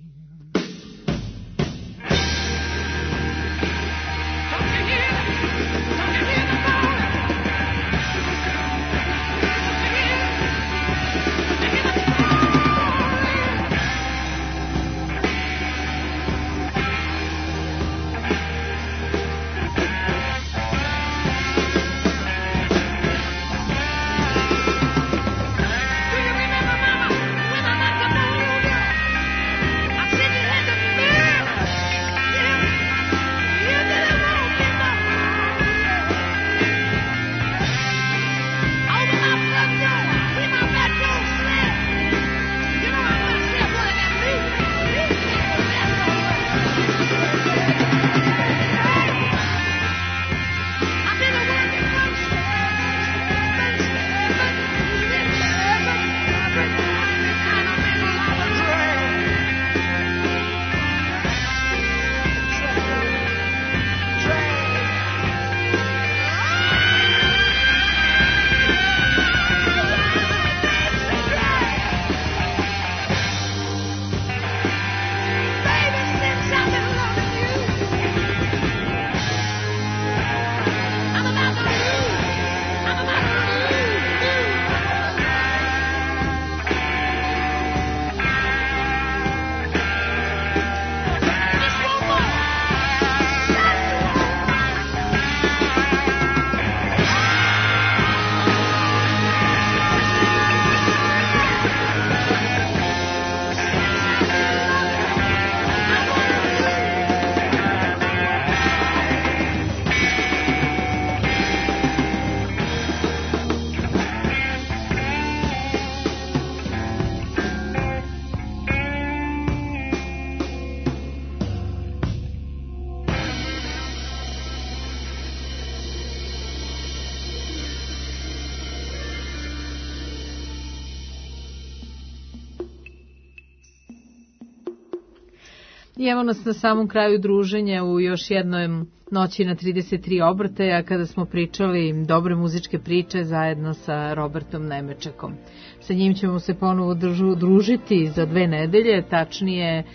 I evo nas na samom kraju druženja u još jednoj noći na trideset tri obrtaja kada smo pričali dobre muzičke priče zajedno sa Robertom Nemečekom. Sa njim ćemo se ponovo družiti za dve nedelje, tačnije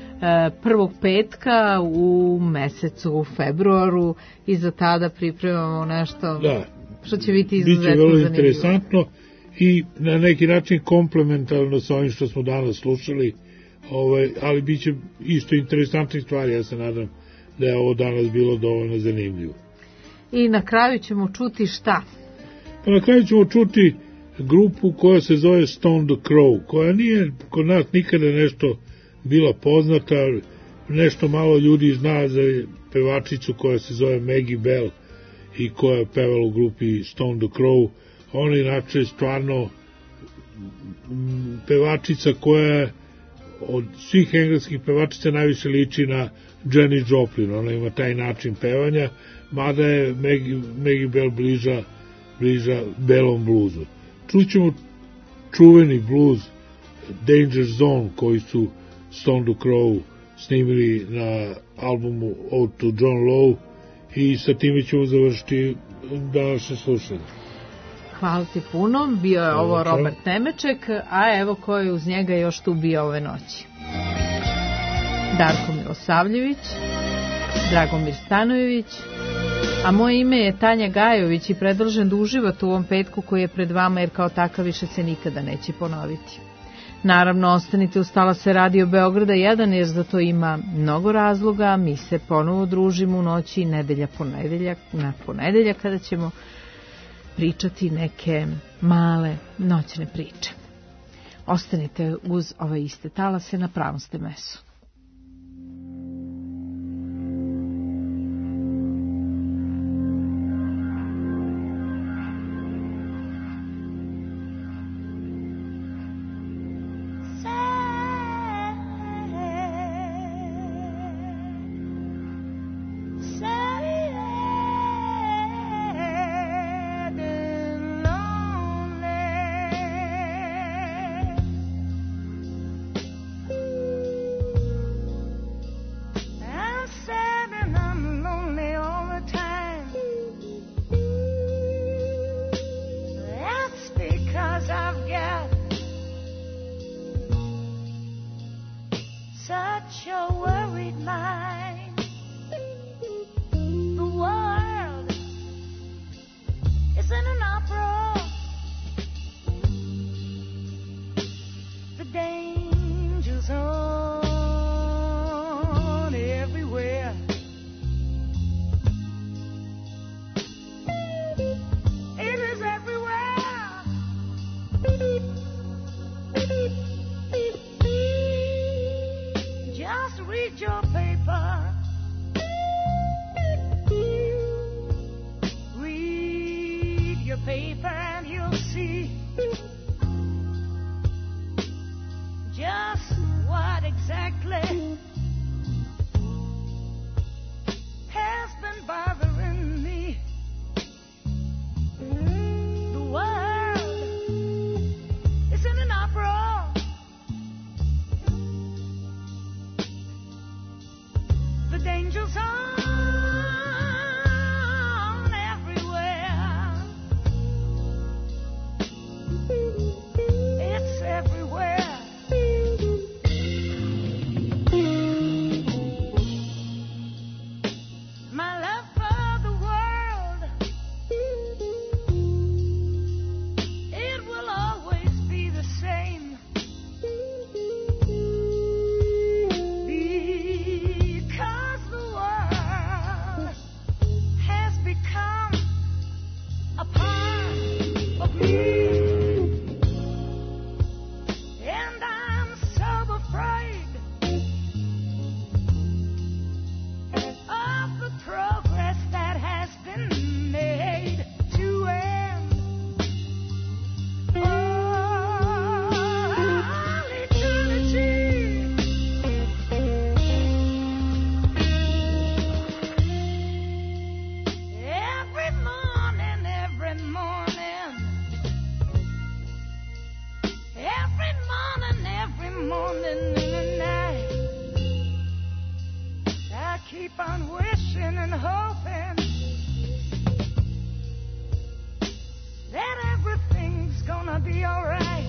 prvog petka u mesecu februaru i za tada pripremamo nešto da, što će biti izuzetno zanimljivo. Biće vrlo interesantno i na neki način komplementarno sa ovim što smo danas slušali. Ovaj, ali bit će isto interesantnih stvari, ja se nadam da je ovo danas bilo dovoljno zanimljivo. I na kraju ćemo čuti šta? Pa na kraju ćemo čuti grupu koja se zove Stone the Crow, koja nije kod nas nikada nešto bila poznata, nešto malo ljudi zna za pevačicu koja se zove Maggie Bell i koja je pevala u grupi Stone the Crow. Ona inače je stvarno pevačica koja je od svih engleskih pevačica najviše liči na Janis Joplin, ona ima taj način pevanja, mada je Maggie, Maggie Bell bliža, bliža belom bluzu. Čućemo čuveni bluz Danger Zone koji su Stone the Crow snimili na albumu Ode to John Lowe i sa time ćemo završiti današnje slušanje. Hvala ti puno, bio je ovo Robert Nemeček, a evo ko je uz njega još tu bio ove noći. Darko Milosavljević, Dragomir Stanojević, a moje ime je Tanja Gajović i predlažem da uživate u ovom petku koji je pred vama jer kao takav više se nikada neće ponoviti. Naravno, ostanite uz talase Radio Beograda jedan jer za to ima mnogo razloga, mi se ponovo družimo u noći nedelja ponedeljak, na ponedeljak kada ćemo pričati neke male noćne priče. Ostanite uz ove iste talase, na pravom ste mesu. Lonely. read your paper. Read your paper and you'll see just what exactly has been bothering me. The world is in an uproar. The dangers are everywhere. It's everywhere. My love for the world, it will always be the same. Because the world has become a part of me. And I'm so afraid of the progress that has been made to end all eternity. Every morning, every morning, every morning, every morning in the night, I keep on wishing and hoping that everything's gonna be alright.